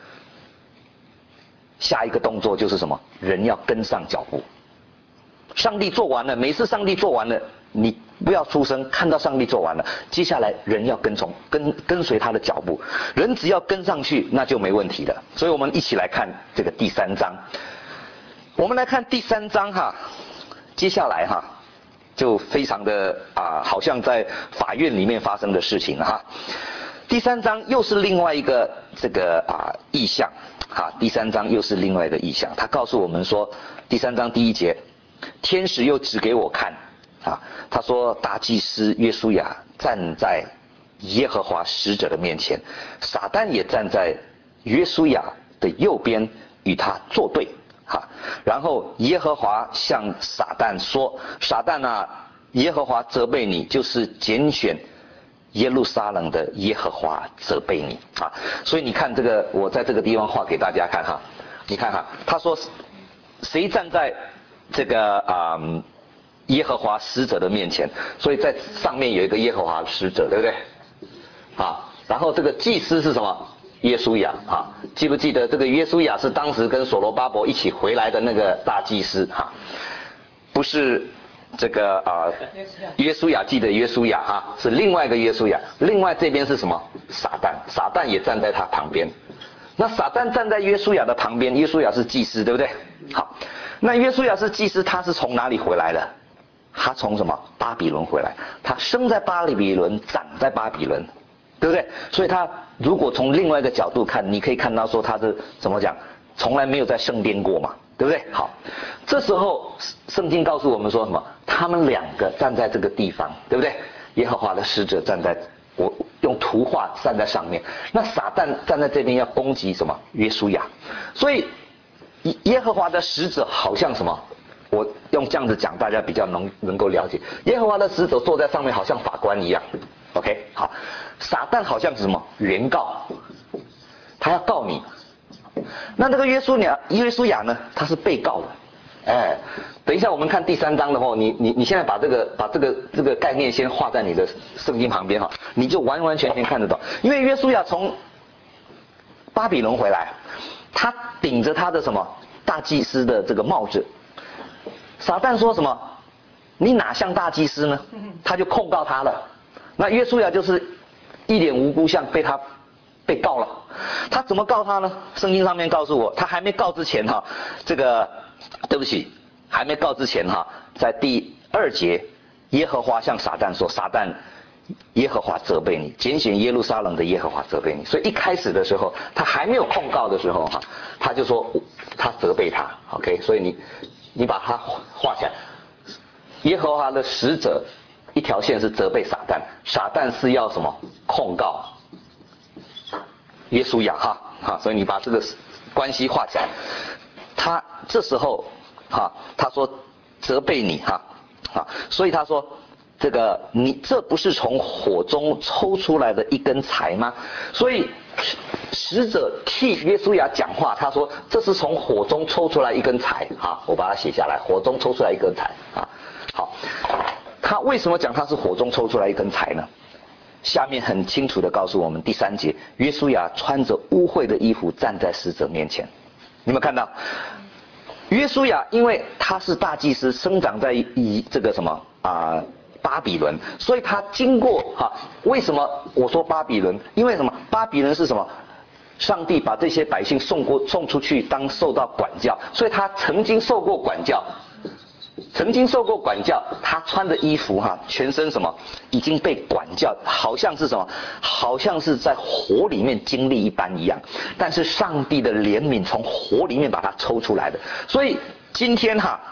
下一个动作就是什么？人要跟上脚步。上帝做完了，每次上帝做完了，你不要出声，看到上帝做完了，接下来人要跟从跟跟随他的脚步，人只要跟上去，那就没问题了。所以我们一起来看这个第三章。我们来看第三章哈，接下来哈就非常的啊，好像在法院里面发生的事情哈。第三章又是另外一个这个啊意象哈，第三章又是另外一个意象，他告诉我们说，第三章第一节。天使又指给我看，啊，他说大祭司约书亚站在耶和华使者的面前，撒旦也站在约书亚的右边与他作对，哈。然后耶和华向撒旦说：“撒旦啊，耶和华责备你，就是拣选耶路撒冷的耶和华责备你啊。”所以你看这个，我在这个地方画给大家看哈，你看哈，他说谁站在这个啊、嗯、耶和华使者的面前，所以在上面有一个耶和华使者，对不对？啊，然后这个祭司是什么？约书亚啊，记不记得这个约书亚是当时跟所罗巴伯一起回来的那个大祭司哈、啊？不是这个啊，约书亚记得约书亚哈、啊，是另外一个约书亚。另外这边是什么？撒旦，撒旦也站在他旁边。那撒旦站在约书亚的旁边，约书亚是祭司，对不对？好。那约书亚是祭司，他是从哪里回来的？他从什么？巴比伦回来。他生在巴比伦，长在巴比伦，对不对？所以他如果从另外一个角度看，你可以看到说他是怎么讲，从来没有在圣殿过嘛，对不对？好，这时候圣经告诉我们说什么？他们两个站在这个地方，对不对？耶和华的使者站在，我用图画站在上面，那撒旦站在这边要攻击什么？约书亚，所以。耶和华的使者好像什么？我用这样子讲，大家比较能能够了解。耶和华的使者坐在上面，好像法官一样。OK， 好。撒旦好像是什么？原告，他要告你。那这个约书亚，约书亚呢？他是被告的。哎，等一下我们看第三章的话，你你你现在把这个把这个这个概念先画在你的圣经旁边哈，你就完完全全看得到。因为约书亚从巴比伦回来。他顶着他的什么大祭司的这个帽子，撒旦说什么？你哪像大祭司呢？他就控告他了。那约书亚就是一脸无辜，像被他被告了。他怎么告他呢？圣经上面告诉我，他还没告之前哈，这个对不起，还没告之前哈，在第二节，耶和华向撒旦说：“撒旦。”耶和华责备你，拣选耶路撒冷的耶和华责备你。所以一开始的时候，他还没有控告的时候哈，他就说他责备他 ，OK， 所以你你把它画起来。耶和华的使者一条线是责备撒旦，撒旦是要什么？控告约书亚哈，哈，所以你把这个关系画起来。他这时候哈，他说责备你哈，啊，所以他说。这个你这不是从火中抽出来的一根柴吗？所以使者替约书亚讲话，他说这是从火中抽出来一根柴啊，我把它写下来，火中抽出来一根柴啊。好，他为什么讲他是火中抽出来一根柴呢？下面很清楚的告诉我们，第三节，约书亚穿着污秽的衣服站在使者面前，你们看到？约书亚因为他是大祭司，生长在以这个什么啊？呃巴比伦，所以他经过哈、啊，为什么我说巴比伦？因为什么？巴比伦是什么？上帝把这些百姓送过送出去当受到管教，所以他曾经受过管教，曾经受过管教。他穿的衣服哈、啊，全身什么已经被管教，好像是什么？好像是在火里面经历一般一样。但是上帝的怜悯从火里面把他抽出来的，所以今天哈、啊。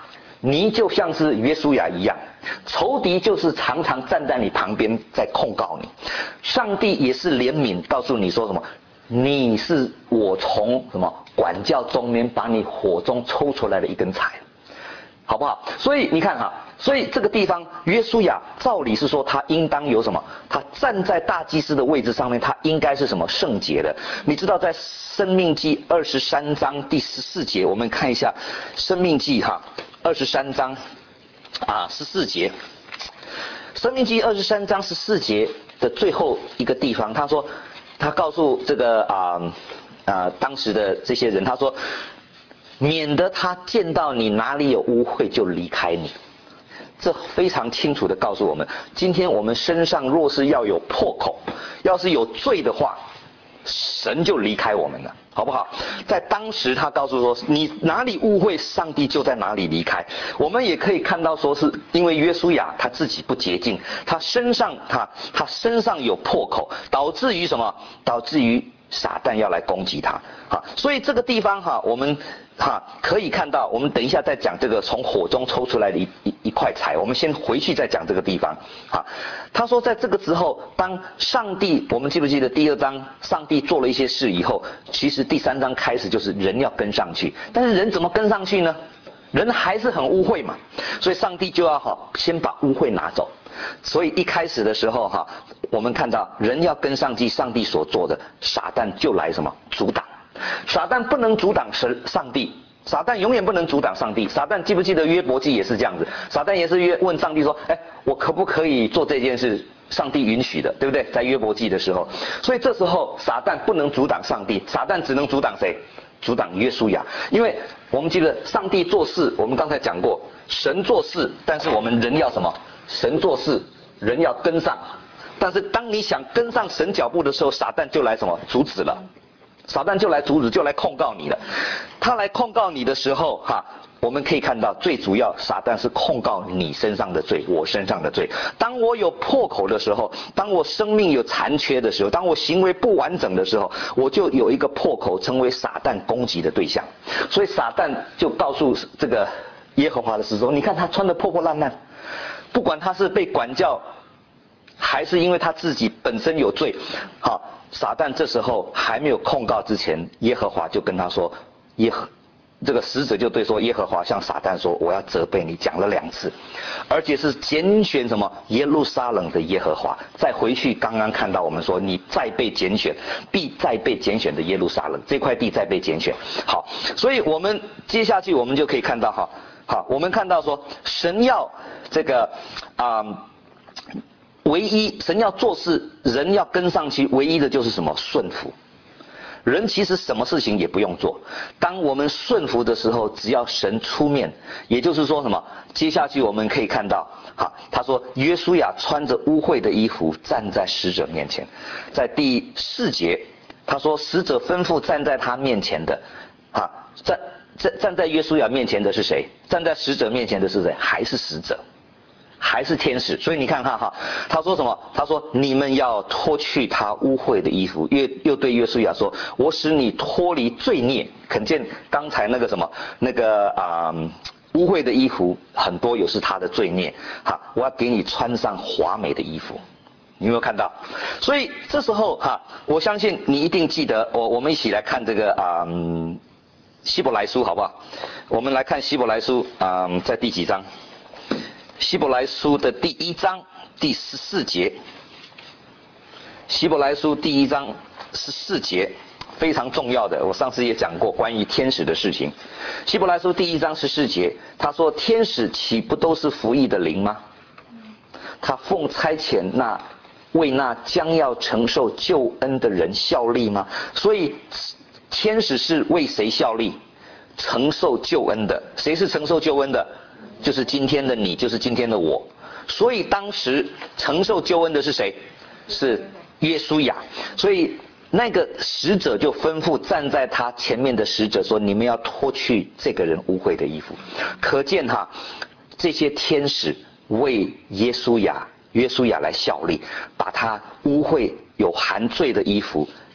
你就像是约书亚一样，仇敌就是常常站在你旁边在控告你，上帝也是怜悯，告诉你说什么？你是我从什么管教中间把你火中抽出来的一根柴，好不好？所以你看哈，所以这个地方约书亚照理是说他应当有什么？他站在大祭司的位置上面，他应该是什么圣洁的？你知道在申命记二十三章第十四节，我们看一下申命记哈。二十三章啊十四节，申命记二十三章十四节的最后一个地方，他说，他告诉这个啊啊当时的这些人，他说，免得他见到你哪里有污秽就离开你。这非常清楚的告诉我们，今天我们身上若是要有破口，要是有罪的话，神就离开我们了，好不好？在当时他告诉说，你哪里误会，上帝就在哪里离开。我们也可以看到说，是因为约书亚他自己不洁净，他身上他他身上有破口，导致于什么？导致于撒旦要来攻击他啊！所以这个地方哈，我们哈可以看到，我们等一下再讲这个从火中抽出来的一一一块柴，我们先回去再讲这个地方啊。他说在这个之后，当上帝，我们记不记得第二章上帝做了一些事以后，其实第三章开始就是人要跟上去，但是人怎么跟上去呢？人还是很污秽嘛，所以上帝就要好先把污秽拿走。所以一开始的时候哈，我们看到人要跟上去，上帝所做的，撒旦就来什么阻挡。撒旦不能阻挡神上帝，撒旦永远不能阻挡上帝。撒旦记不记得约伯记也是这样子，撒旦也是约问上帝说，哎，我可不可以做这件事？上帝允许的，对不对？在约伯记的时候，所以这时候撒旦不能阻挡上帝，撒旦只能阻挡谁？阻挡约书亚。因为我们记得上帝做事，我们刚才讲过，神做事，但是我们人要什么？神做事，人要跟上。但是当你想跟上神脚步的时候，撒旦就来什么？阻止了。撒旦就来阻止，就来控告你了。他来控告你的时候，哈，我们可以看到，最主要撒旦是控告你身上的罪，我身上的罪。当我有破口的时候，当我生命有残缺的时候，当我行为不完整的时候，我就有一个破口，成为撒旦攻击的对象。所以撒旦就告诉这个耶和华的使者说：“你看他穿得破破烂烂，不管他是被管教，还是因为他自己本身有罪，好。”撒旦这时候还没有控告之前，耶和华就跟他说，耶和这个使者就对说，耶和华向撒旦说，我要责备你，讲了两次，而且是拣选什么耶路撒冷的耶和华。再回去刚刚看到我们说，你再被拣选，必再被拣选的耶路撒冷，这块地再被拣选。好，所以我们接下去我们就可以看到哈，好，我们看到说神要这个啊。嗯唯一神要做事，人要跟上去，唯一的就是什么？顺服。人其实什么事情也不用做，当我们顺服的时候，只要神出面，也就是说什么？接下去我们可以看到，好，他说约书亚穿着污秽的衣服站在使者面前，在第四节，他说使者吩咐站在他面前的，啊，站站站在约书亚面前的是谁？站在使者面前的是谁？还是使者？还是天使。所以你看看哈，他说什么？他说你们要脱去他污秽的衣服，又又对约书亚说，我使你脱离罪孽。可见刚才那个什么那个啊、呃、污秽的衣服很多有是他的罪孽，哈，我要给你穿上华美的衣服。你有没有看到？所以这时候哈，我相信你一定记得，我我们一起来看这个啊、嗯、希伯来书好不好？我们来看希伯来书啊、嗯，在第几章？希伯来书的第一章第十四节，希伯来书第一章十四节非常重要的，我上次也讲过关于天使的事情。希伯来书第一章十四节，他说天使岂不都是服役的灵吗？他奉差遣那为那将要承受救恩的人效力吗？所以天使是为谁效力？承受救恩的。谁是承受救恩的？就是今天的你，就是今天的我。所以当时承受救恩的是谁？是约书亚。所以那个使者就吩咐站在他前面的使者说，你们要脱去这个人污秽的衣服。可见哈，这些天使为耶稣亚约书亚来效力，把他污秽有含罪的衣服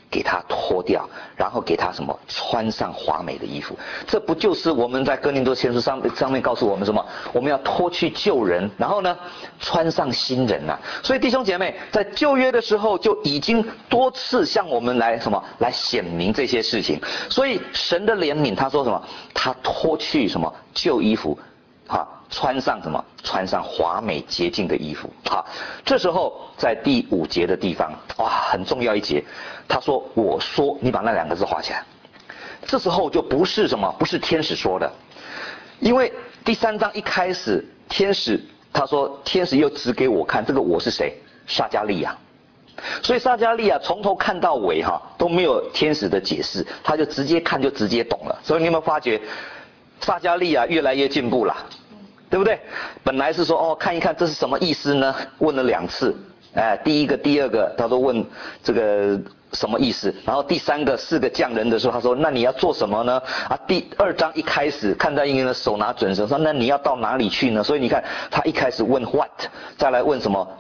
给他脱掉，然后给他什么穿上华美的衣服。这不就是我们在哥林多前书上上面告诉我们什么？我们要脱去旧人，然后呢穿上新人啊。所以弟兄姐妹，在旧约的时候就已经多次向我们来什么来显明这些事情。所以神的怜悯，他说什么？他脱去什么旧衣服，啊，穿上什么？穿上华美洁净的衣服。好，这时候在第五节的地方，哇，很重要一节。他说：“我说，你把那两个字画起来。”这时候就不是什么，不是天使说的，因为第三章一开始，天使他说，天使又指给我看，这个我是谁？撒迦利亚。所以撒迦利亚从头看到尾哈都没有天使的解释，他就直接看就直接懂了。所以你有没有发觉，撒迦利亚越来越进步了？对不对？本来是说哦，看一看这是什么意思呢？问了两次，哎，第一个、第二个他都问这个什么意思，然后第三个四个匠人的时候，他说那你要做什么呢？啊，第二章一开始看到婴儿的手拿准绳，说那你要到哪里去呢？所以你看他一开始问 what， 再来问什么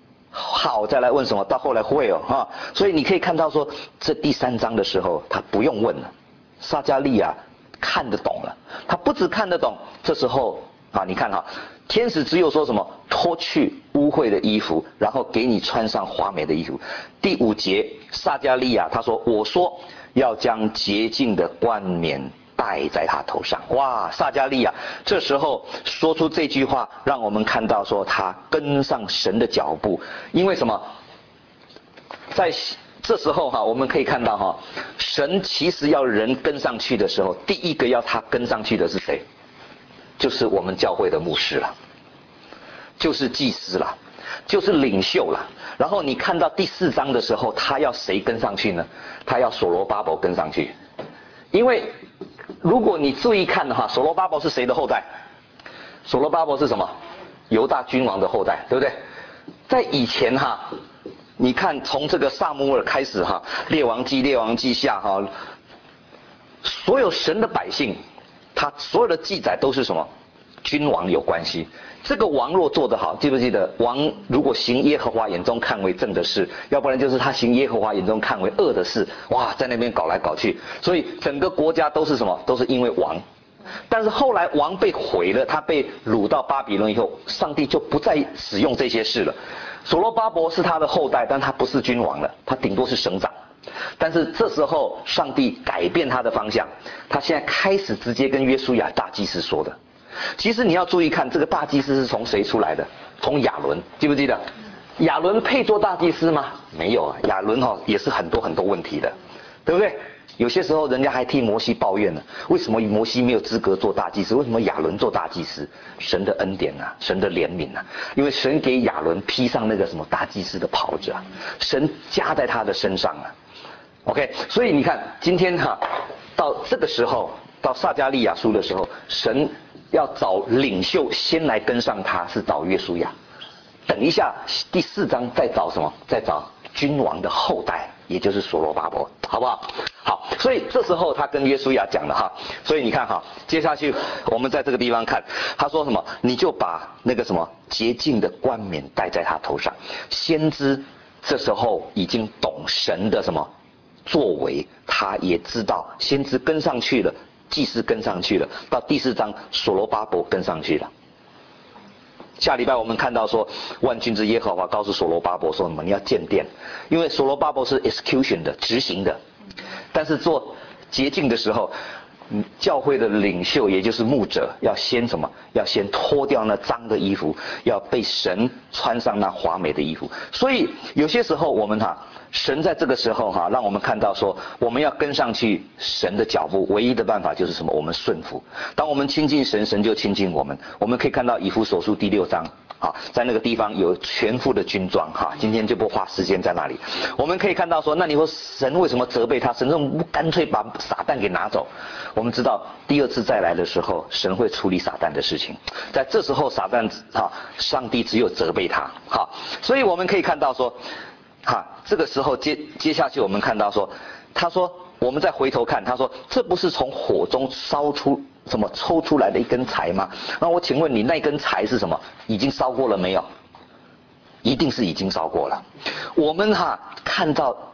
how， 再来问什么，到后来 where 啊，所以你可以看到说这第三章的时候他不用问了，撒迦利亚看得懂了，他不只看得懂，这时候。啊，你看哈，天使只有说什么脱去污秽的衣服，然后给你穿上华美的衣服。第五节，撒迦利亚他说：“我说要将洁净的冠冕戴在他头上。”哇，撒迦利亚这时候说出这句话，让我们看到说他跟上神的脚步。因为什么？在这时候哈，我们可以看到哈，神其实要人跟上去的时候，第一个要他跟上去的是谁？就是我们教会的牧师了，就是祭司了，就是领袖了。然后你看到第四章的时候，他要谁跟上去呢？他要所罗巴伯跟上去。因为如果你注意看的话，所罗巴伯是谁的后代？所罗巴伯是什么？犹大君王的后代，对不对？在以前哈，你看从这个撒母耳开始哈，列王记、列王记下哈，所有神的百姓。他所有的记载都是什么？君王有关系。这个王若做得好，记不记得？王如果行耶和华眼中看为正的事，要不然就是他行耶和华眼中看为恶的事。哇，在那边搞来搞去，所以整个国家都是什么？都是因为王。但是后来王被毁了，他被掳到巴比伦以后，上帝就不再使用这些事了。所罗巴伯是他的后代，但他不是君王了，他顶多是省长。但是这时候上帝改变他的方向，他现在开始直接跟约书亚大祭司说的。其实你要注意看，这个大祭司是从谁出来的？从亚伦，记不记得？亚伦配做大祭司吗？没有啊，亚伦哈也是很多很多问题的，对不对？有些时候人家还替摩西抱怨呢，为什么摩西没有资格做大祭司？为什么亚伦做大祭司？神的恩典啊，神的怜悯啊，因为神给亚伦披上那个什么大祭司的袍子啊，神加在他的身上啊。OK， 所以你看，今天哈，到这个时候，到撒迦利亚书的时候，神要找领袖先来跟上他，是找约书亚。等一下第四章再找什么？再找君王的后代，也就是所罗巴伯，好不好？好，所以这时候他跟约书亚讲了哈，所以你看哈，接下去我们在这个地方看，他说什么？你就把那个什么洁净的冠冕戴在他头上。先知这时候已经懂神的什么？作为，他也知道先知跟上去了，祭司跟上去了，到第四章所罗巴伯跟上去了。下礼拜我们看到说，万军之耶和华告诉所罗巴伯说什么？你要建殿，因为所罗巴伯是 execution 的，执行的，但是做洁净的时候，教会的领袖也就是牧者要先什么？要先脱掉那脏的衣服，要被神穿上那华美的衣服。所以有些时候我们哈。神在这个时候哈，让我们看到说，我们要跟上去神的脚步，唯一的办法就是什么？我们顺服。当我们亲近神，神就亲近我们。我们可以看到以弗所书第六章啊，在那个地方有全副的军装哈，今天就不花时间在那里。我们可以看到说，那你说神为什么责备他？神怎么不干脆把撒旦给拿走？我们知道第二次再来的时候，神会处理撒旦的事情。在这时候，撒旦哈，上帝只有责备他哈，所以我们可以看到说。哈，这个时候接接下去我们看到说，他说我们再回头看，他说这不是从火中烧出什么抽出来的一根柴吗？那我请问你那根柴是什么？已经烧过了没有？一定是已经烧过了。我们哈看到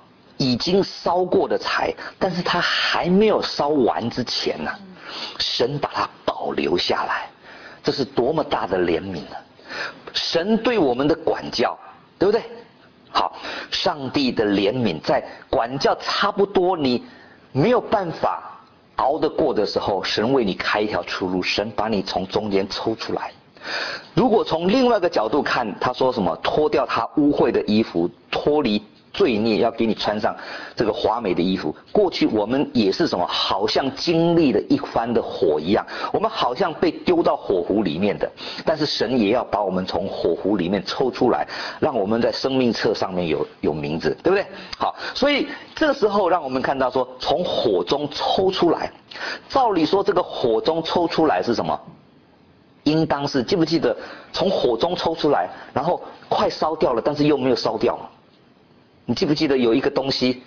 已经烧过的柴，但是它还没有烧完之前呢、啊，神把它保留下来，这是多么大的怜悯呢、啊！神对我们的管教，对不对？好，上帝的怜悯在管教差不多你没有办法熬得过的时候，神为你开一条出路，神把你从中间抽出来。如果从另外一个角度看，他说什么？脱掉他污秽的衣服，脱离罪孽，要给你穿上这个华美的衣服。过去我们也是什么？好像经历了一番的火一样，我们好像被丢到火湖里面的，但是神也要把我们从火湖里面抽出来，让我们在生命册上面有有名字，对不对？好，所以这个时候让我们看到说，从火中抽出来，照理说这个火中抽出来是什么？应当是，记不记得从火中抽出来，然后快烧掉了，但是又没有烧掉。你记不记得有一个东西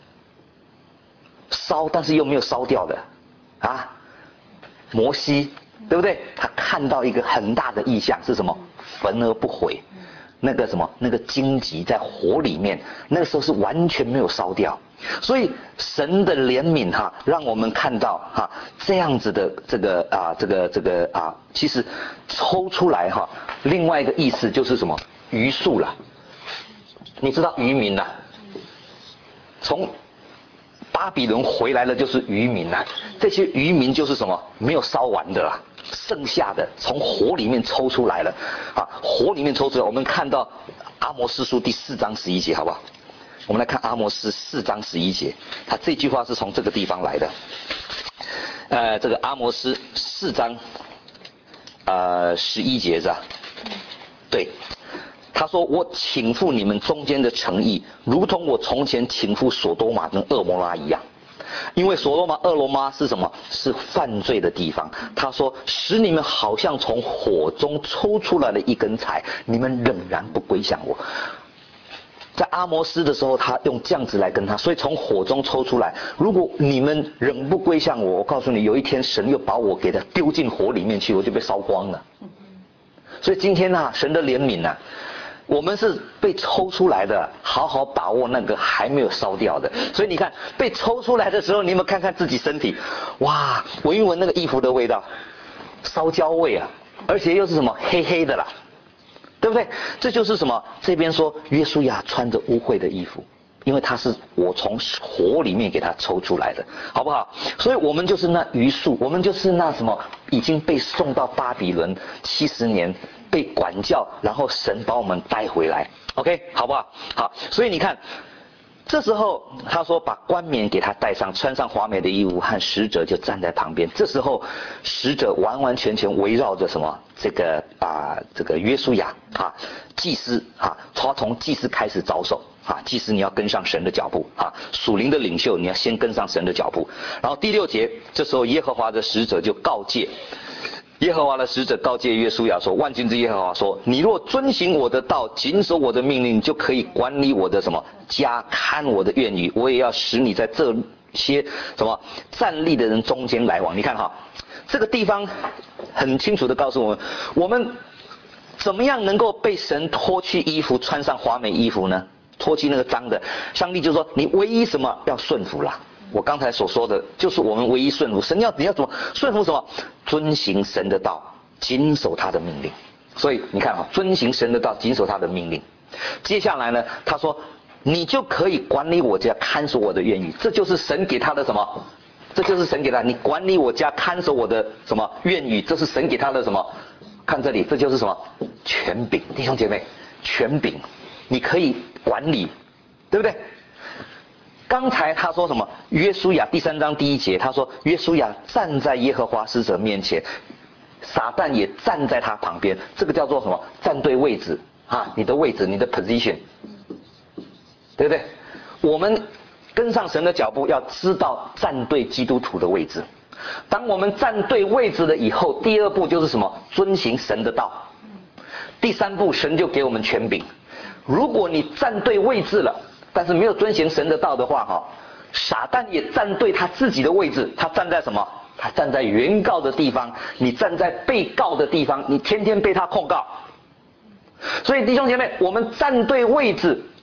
烧，但是又没有烧掉的啊？摩西，对不对？他看到一个很大的异象是什么？焚而不毁。那个什么，那个荆棘在火里面，那个时候是完全没有烧掉。所以神的怜悯哈，让我们看到哈这样子的这个啊这个这个啊，其实抽出来哈，另外一个意思就是什么？余数了。你知道渔民呐、啊，从巴比伦回来了就是渔民呐、啊，这些渔民就是什么？没有烧完的啦。剩下的从火里面抽出来了，啊，火里面抽出来，我们看到阿摩司书第四章十一节，好不好？我们来看阿摩司四章十一节，他这句话是从这个地方来的。呃，这个阿摩司四章，呃，十一节是吧？对，他说：“我倾覆你们中间的诚意，如同我从前倾覆所多玛跟蛾摩拉一样。”因为所罗玛、俄罗玛是什么？是犯罪的地方。他说：“使你们好像从火中抽出来的一根柴，你们仍然不归向我。”在阿摩斯的时候，他用这样子来跟他，所以从火中抽出来。如果你们仍不归向我，我告诉你，有一天神又把我给他丢进火里面去，我就被烧光了。所以今天啊，神的怜悯啊。我们是被抽出来的，好好把握那个还没有烧掉的。所以你看，被抽出来的时候，你有没有看看自己身体？哇，闻一闻那个衣服的味道，烧焦味啊，而且又是什么黑黑的啦，对不对？这就是什么？这边说约书亚穿着污秽的衣服，因为他是我从火里面给他抽出来的，好不好？所以我们就是那余数，我们就是那什么已经被送到巴比伦七十年。被管教，然后神把我们带回来 ，OK， 好不好？好，所以你看，这时候他说把冠冕给他戴上，穿上华美的衣服，和使者就站在旁边。这时候使者完完全全围绕着什么？这个啊，这个约书亚啊，祭司啊，他从祭司开始着手啊，祭司你要跟上神的脚步啊，属灵的领袖你要先跟上神的脚步。然后第六节，这时候耶和华的使者就告诫。耶和华的使者告诫约书亚说：“万军之耶和华说，你若遵行我的道，谨守我的命令，就可以管理我的什么家，看我的院宇。我也要使你在这些什么站立的人中间来往。”你看哈，这个地方很清楚的告诉我们，我们怎么样能够被神脱去衣服，穿上华美衣服呢？脱去那个脏的，上帝就说：“你唯一什么要顺服啦。”我刚才所说的就是我们唯一顺服神要你要怎么顺服什么？遵行神的道，谨守他的命令。所以你看啊，遵行神的道，谨守他的命令。接下来呢，他说你就可以管理我家，看守我的院宇。这就是神给他的什么？这就是神给他，你管理我家，看守我的什么院宇？这是神给他的什么？看这里，这就是什么？权柄，弟兄姐妹，权柄，你可以管理，对不对？刚才他说什么？约书亚第三章第一节，他说约书亚站在耶和华使者面前，撒旦也站在他旁边。这个叫做什么？站对位置啊，你的位置，你的 position， 对不对？我们跟上神的脚步，要知道站对基督徒的位置。当我们站对位置了以后，第二步就是什么？遵行神的道。第三步，神就给我们权柄。如果你站对位置了，但是没有遵行神的道的话，哈，撒旦也站对他自己的位置。他站在什么？他站在原告的地方，你站在被告的地方，你天天被他控告。所以弟兄姐妹，我们站对位置，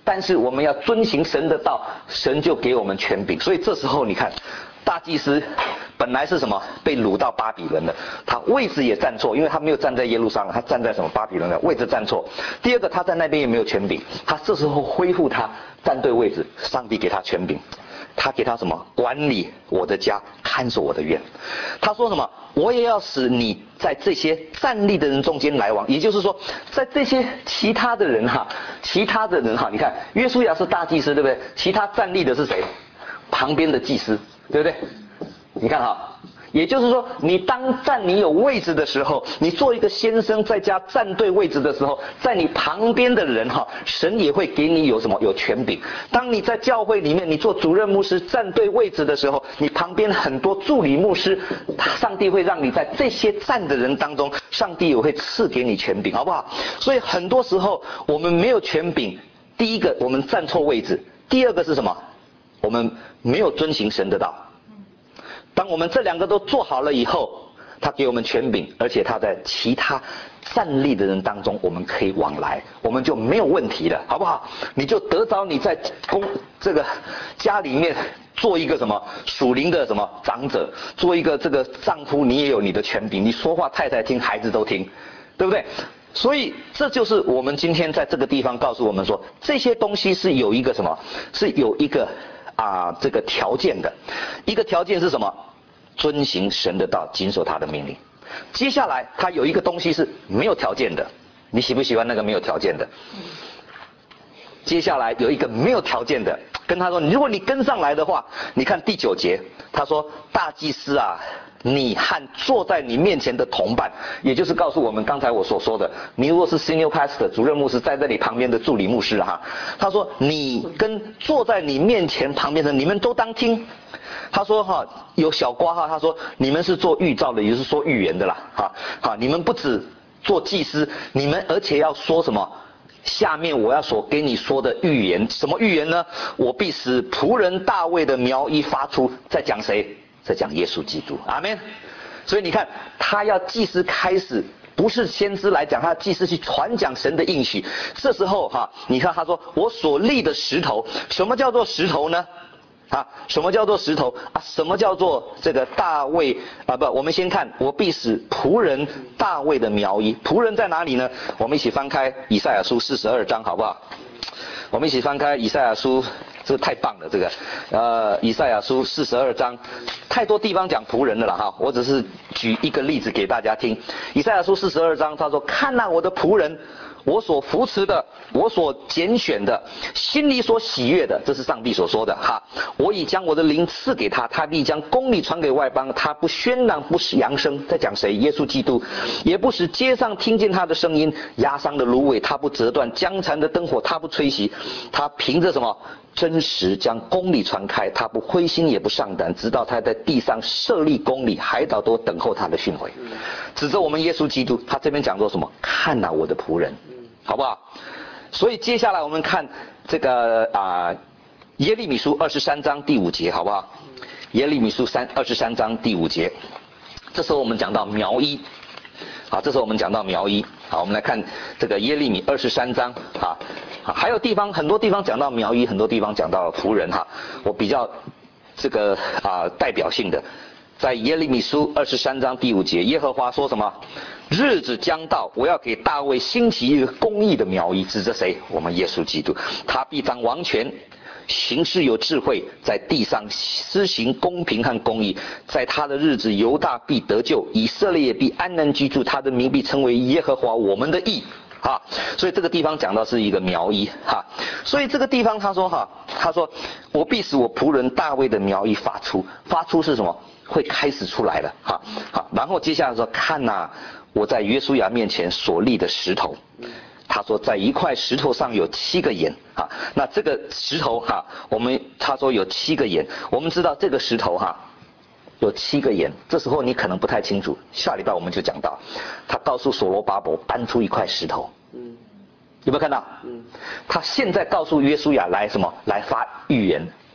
但是我们要遵行神的道，神就给我们权柄。所以这时候你看，大祭司本来是什么？被掳到巴比伦的，他位置也站错，因为他没有站在耶路撒冷，他站在什么巴比伦的位置站错。第二个，他在那边也没有权柄，他这时候恢复他站对位置，上帝给他权柄。他给他什么？管理我的家，看守我的院。他说什么？我也要使你在这些站立的人中间来往。也就是说，在这些其他的人哈，其他的人哈，你看约书亚是大祭司，对不对？其他站立的是谁？旁边的祭司，对不对？你看哈。也就是说，你当站你有位置的时候，你做一个先生在家站对位置的时候，在你旁边的人哈，神也会给你有什么？有权柄。当你在教会里面，你做主任牧师站对位置的时候，你旁边很多助理牧师，上帝会让你在这些站的人当中，上帝也会赐给你权柄，好不好？所以很多时候我们没有权柄，第一个我们站错位置，第二个是什么？我们没有遵行神的道。当我们这两个都做好了以后，他给我们权柄，而且他在其他站立的人当中，我们可以往来，我们就没有问题了，好不好？你就得着你在公这个家里面做一个什么属灵的什么长者，做一个这个丈夫，你也有你的权柄，你说话太太听，孩子都听，对不对？所以这就是我们今天在这个地方告诉我们说，这些东西是有一个什么，是有一个啊这个条件的，一个条件是什么？遵行神的道，谨守他的命令。接下来他有一个东西是没有条件的，你喜不喜欢那个没有条件的？接下来有一个没有条件的，跟他说，如果你跟上来的话，你看第九节，他说大祭司啊，你和坐在你面前的同伴，也就是告诉我们刚才我所说的，你如果是 senior pastor 主任牧师，在这里旁边的助理牧师哈，他说你跟坐在你面前旁边的你们都当听。他说哈，有小瓜哈，他说你们是做预兆的，也就是说预言的啦，哈，哈，你们不止做祭司，你们而且要说什么？下面我要所给你说的预言，什么预言呢？我必使仆人大卫的苗裔发出，在讲谁？在讲耶稣基督，阿们。所以你看，他要祭司开始，不是先知来讲，他祭司去传讲神的应许。这时候哈，你看他说，我所立的石头，什么叫做石头呢？啊，什么叫做石头啊？什么叫做这个大卫啊？不，我们先看，我必使仆人大卫的苗裔。仆人在哪里呢？我们一起翻开以赛亚书四十二章，好不好？我们一起翻开以赛亚书，这个太棒了，这个呃，以赛亚书四十二章，太多地方讲仆人的了哈，我只是举一个例子给大家听。以赛亚书四十二章，他说：“看哪，我的仆人。”我所扶持的，我所拣选的，心里所喜悦的，这是上帝所说的哈。我已将我的灵赐给他，他必将公理传给外邦。他不喧嚷，不使扬声，在讲谁？耶稣基督。也不使街上听见他的声音，压伤的芦苇他不折断，将残的灯火他不吹熄。他凭着什么？真实将公理传开，他不灰心也不丧胆，直到他在地上设立公理，海岛都等候他的训诲。指着我们耶稣基督，他这边讲说什么？看哪，我的仆人。好不好？所以接下来我们看这个啊、呃，耶利米书二十三章第五节，好不好？耶利米书三二十三章第五节，这时候我们讲到苗裔，好，这时候我们讲到苗裔，好，我们来看这个耶利米二十三章，啊，还有地方很多地方讲到苗裔，很多地方讲到仆人哈，我比较这个啊、呃、代表性的。在耶利米书二十三章第五节，耶和华说什么？日子将到，我要给大卫兴起一个公义的苗裔，指着谁？我们耶稣基督，他必掌王权，行事有智慧，在地上施行公平和公义。在他的日子，犹大必得救，以色列也必安然居住，他的名必称为耶和华我们的义。哈，所以这个地方讲到是一个苗裔哈，所以这个地方他说哈，他说我必使我仆人大卫的苗裔发出，发出是什么？会开始出来了哈，好，然后接下来说看呐、啊，我在约书亚面前所立的石头，他说在一块石头上有七个眼啊，那这个石头哈，我们他说有七个眼，我们知道这个石头哈有七个眼，这时候你可能不太清楚，下礼拜我们就讲到，他告诉所罗巴伯搬出一块石头，嗯，有没有看到？嗯，他现在告诉约书亚来什么？来发预言。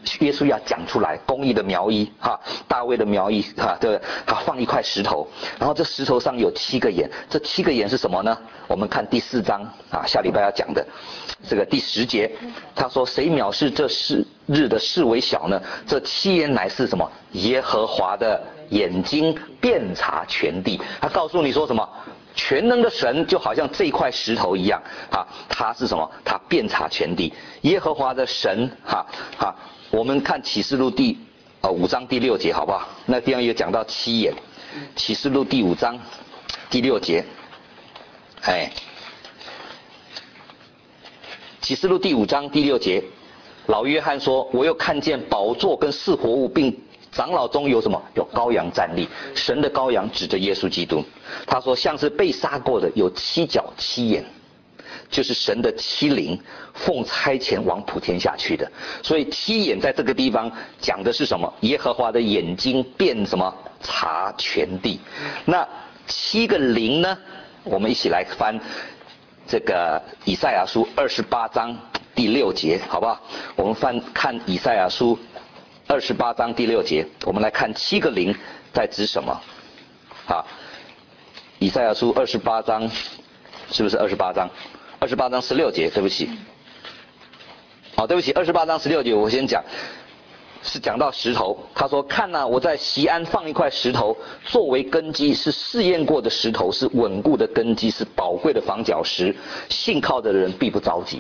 耶稣要讲出来，公义的苗裔哈，大卫的苗裔哈，对，他放一块石头，然后这石头上有七个眼，这七个眼是什么呢？我们看第四章啊，下礼拜要讲的这个第十节，他说谁藐视这事日的事为小呢？这七眼乃是什么？耶和华的眼睛遍察全地。他告诉你说什么？全能的神就好像这块石头一样啊，他是什么？他遍察全地。耶和华的神哈哈，我们看启示录第呃五章第六节好不好？那地方也讲到七眼，启示录第五章第六节，哎，启示录第五章第六节，老约翰说：“我又看见宝座跟四活物，并长老中有什么？有羔羊站立，神的羔羊指着耶稣基督。他说，像是被杀过的，有七角七眼，就是神的七灵，奉差遣往普天下去的。所以七眼在这个地方讲的是什么？耶和华的眼睛遍什么？察全地。那七个灵呢？我们一起来翻这个以赛亚书二十八章第六节，好不好？我们翻看以赛亚书二十八章第六节，我们来看七个灵在指什么？好，以赛亚书二十八章，是不是二十八章？二十八章十六节，对不起。好，对不起，二十八章十六节我先讲，是讲到石头。他说：“看哪、啊，我在锡安放一块石头，作为根基，是试验过的石头，是稳固的根基，是宝贵的房角石，信靠的人必不着急。”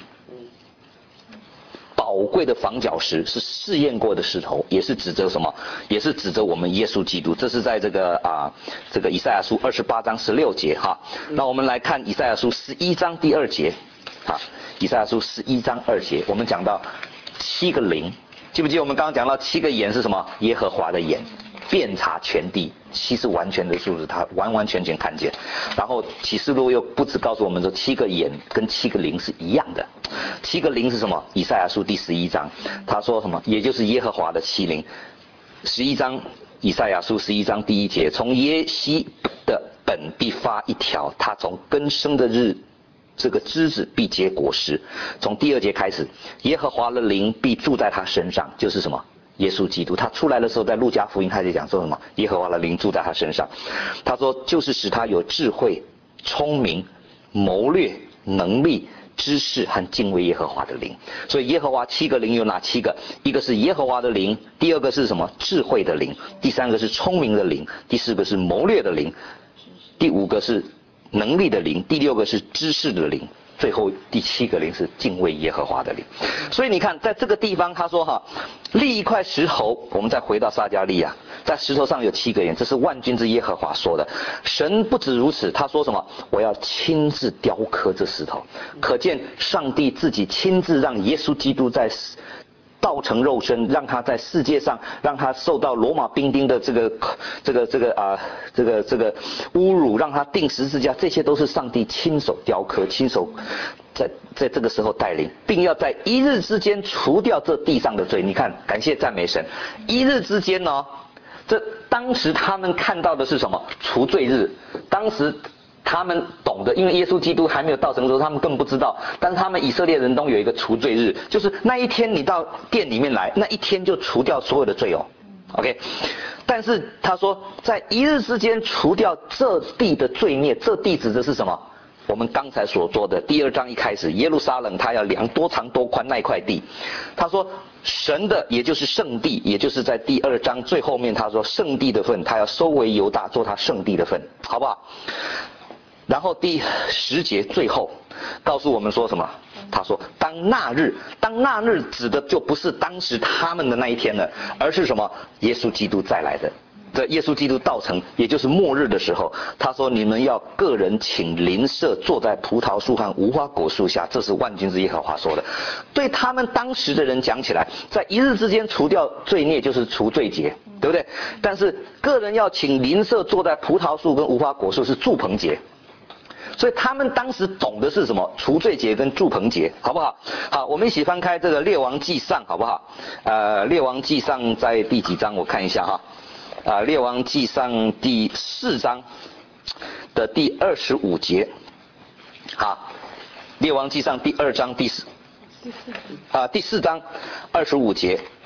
宝贵的房角石是试验过的石头，也是指着什么？也是指着我们耶稣基督。这是在这个啊这个以赛亚书二十八章十六节哈。那我们来看以赛亚书十一章第二节，啊，以赛亚书十一章二节，我们讲到七个灵，记不记得我们刚刚讲到七个眼是什么？耶和华的眼，遍察全地。七是完全的数字，他完完全全看见。然后启示录又不只告诉我们说七个眼跟七个灵是一样的。七个灵是什么？以赛亚书第十一章，他说什么？也就是耶和华的七灵。十一章以赛亚书十一章第一节，从耶西的本必发一条，他从根生的日，这个枝子必结果实。从第二节开始，耶和华的灵必住在他身上，就是什么？耶稣基督。他出来的时候，在路加福音他就讲说什么？耶和华的灵住在他身上。他说就是使他有智慧、聪明、谋略、能力、知识和敬畏耶和华的灵。所以耶和华七个灵有哪七个？一个是耶和华的灵，第二个是什么？智慧的灵，第三个是聪明的灵，第四个是谋略的灵，第五个是能力的灵，第六个是知识的灵，最后第七个灵是敬畏耶和华的灵。所以你看在这个地方他说哈，立一块石头，我们再回到撒迦利亚，在石头上有七个眼，这是万军之耶和华说的。神不止如此，他说什么？我要亲自雕刻这石头。可见上帝自己亲自让耶稣基督在道成肉身，让他在世界上，让他受到罗马兵丁的这个这个这个啊、呃、这个这个侮辱，让他钉十字架，这些都是上帝亲手雕刻，亲手在在这个时候带领，并要在一日之间除掉这地上的罪。你看，感谢赞美神，一日之间呢、哦，这当时他们看到的是什么？除罪日。当时他们懂得，因为耶稣基督还没有道成的时候，他们更不知道。但是他们以色列人都有一个除罪日，就是那一天你到店里面来，那一天就除掉所有的罪哦。OK， 但是他说，在一日之间除掉这地的罪孽，这地指的是什么？我们刚才所说的第二章一开始，耶路撒冷他要量多长多宽那一块地。他说神的也就是圣地，也就是在第二章最后面他说圣地的份，他要收为犹大做他圣地的份，好不好？然后第十节最后告诉我们说什么？他说当那日，当那日指的就不是当时他们的那一天了，而是什么？耶稣基督再来的，这耶稣基督道成，也就是末日的时候。他说你们要个人请邻舍坐在葡萄树和无花果树下，这是万军之耶和华说的。对他们当时的人讲起来，在一日之间除掉罪孽就是除罪节，对不对？但是个人要请邻舍坐在葡萄树跟无花果树是住棚节。所以他们当时懂的是什么？除罪节跟住棚节，好不好？好，我们一起翻开这个列王纪上，好不好？呃，列王纪上在第几章？我看一下哈。啊、呃，列王纪上第四章的第二十五节。好，列王纪上第二章第四啊、呃、第四章二十五节。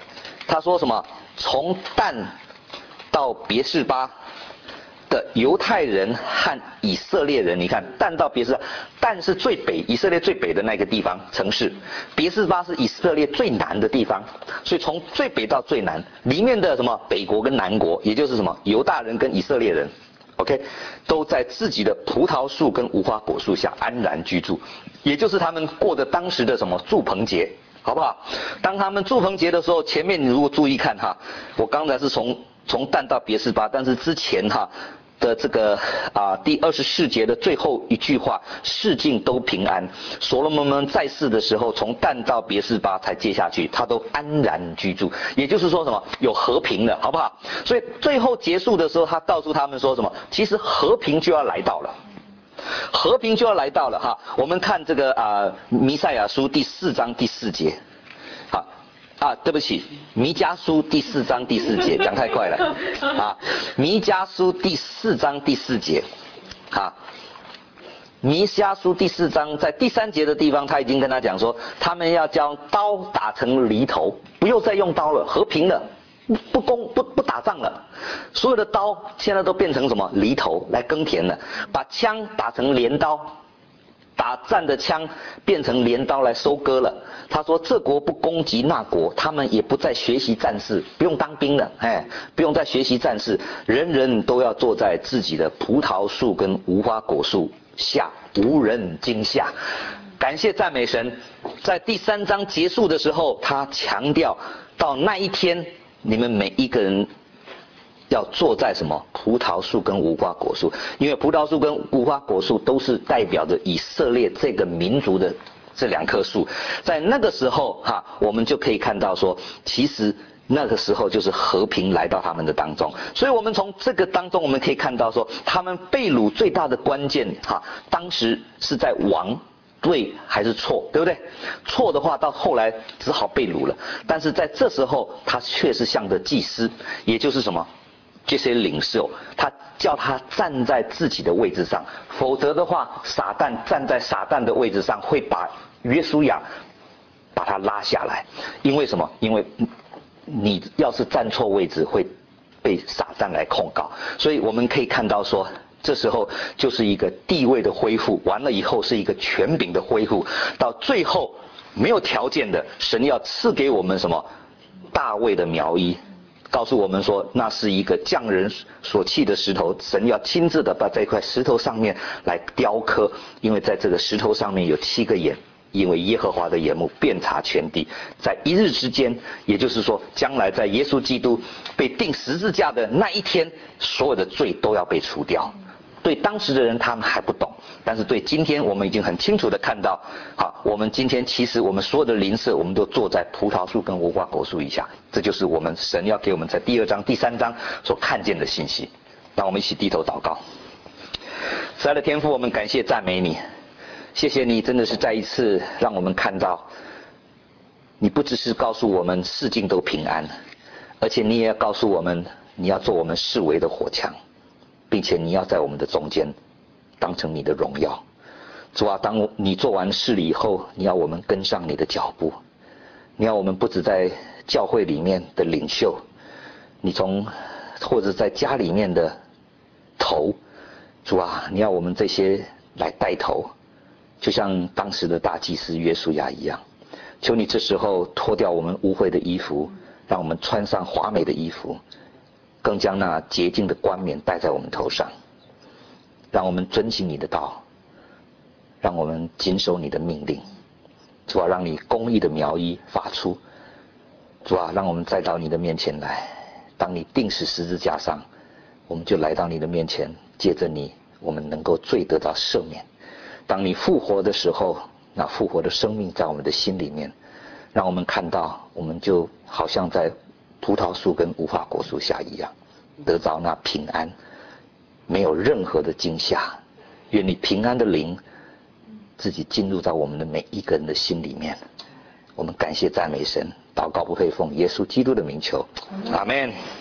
他说什么？从但到别是巴的犹太人和以色列人，你看但到别是巴，但是最北，以色列最北的那个地方城市，别是巴是以色列最南的地方，所以从最北到最南，里面的什么北国跟南国，也就是什么犹大人跟以色列人 ，OK， 都在自己的葡萄树跟无花果树下安然居住，也就是他们过的当时的什么住棚节。好不好？当他们住棚节的时候，前面你如果注意看哈，我刚才是从从但到别是巴，但是之前哈的这个啊第二十四节的最后一句话，世境都平安。所罗门们在世的时候，从但到别是巴才接下去，他都安然居住，也就是说什么有和平了，好不好？所以最后结束的时候，他告诉他们说什么？其实和平就要来到了。和平就要来到了哈，我们看这个啊弥赛亚书第四章第四节，好啊，对不起，弥迦书第四章第四节，讲太快了啊，弥迦书第四章第四节，啊，弥迦书第四章在第三节的地方，他已经跟他讲说，他们要将刀打成犁头，不用再用刀了，和平了。不攻不不打仗了，所有的刀现在都变成什么犁头来耕田了，把枪打成镰刀，打战的枪变成镰刀来收割了。他说这国不攻击那国，他们也不再学习战事，不用当兵了，哎，不用再学习战事，人人都要坐在自己的葡萄树跟无花果树下，无人惊吓。感谢赞美神，在第三章结束的时候，他强调到那一天。你们每一个人要坐在什么葡萄树跟无花果树，因为葡萄树跟无花果树都是代表着以色列这个民族的这两棵树。在那个时候哈，我们就可以看到说，其实那个时候就是和平来到他们的当中。所以我们从这个当中我们可以看到说，他们被掳最大的关键哈，当时是在王。对还是错，对不对？错的话，到后来只好被掳了。但是在这时候，他却是向着祭司，也就是什么，这些领袖，他叫他站在自己的位置上，否则的话，撒旦站在撒旦的位置上，会把约书亚把他拉下来。因为什么？因为你要是站错位置，会被撒旦来控告。所以我们可以看到说。这时候就是一个地位的恢复，完了以后是一个权柄的恢复，到最后没有条件的，神要赐给我们什么？大卫的苗裔，告诉我们说那是一个匠人所弃的石头，神要亲自的把这块石头上面来雕刻，因为在这个石头上面有七个眼。因为耶和华的眼目遍察全地，在一日之间，也就是说，将来在耶稣基督被钉十字架的那一天，所有的罪都要被除掉。对当时的人他们还不懂，但是对今天我们已经很清楚的看到，好，我们今天其实我们所有的邻舍，我们都坐在葡萄树跟无花果树以下，这就是我们神要给我们在第二章、第三章所看见的信息。让我们一起低头祷告。慈爱的天父，我们感谢赞美你。谢谢你，真的是再一次让我们看到，你不只是告诉我们世境都平安，而且你也要告诉我们，你要做我们视为的火墙，并且你要在我们的中间当成你的荣耀。主啊，当你做完事了以后，你要我们跟上你的脚步，你要我们不只在教会里面的领袖，你从或者在家里面的头，主啊，你要我们这些来带头。就像当时的大祭司约书亚一样，求你这时候脱掉我们污秽的衣服，让我们穿上华美的衣服，更将那洁净的冠冕戴在我们头上，让我们遵行你的道，让我们谨守你的命令。主啊，让你公义的苗裔发出。主啊，让我们再到你的面前来，当你钉死十字架上，我们就来到你的面前，借着你，我们能够罪得到赦免。当你复活的时候，那复活的生命在我们的心里面，让我们看到，我们就好像在葡萄树跟无花果树下一样，得着那平安，没有任何的惊吓。愿你平安的灵自己进入到我们的每一个人的心里面。我们感谢赞美神，祷告不配奉耶稣基督的名求，阿们。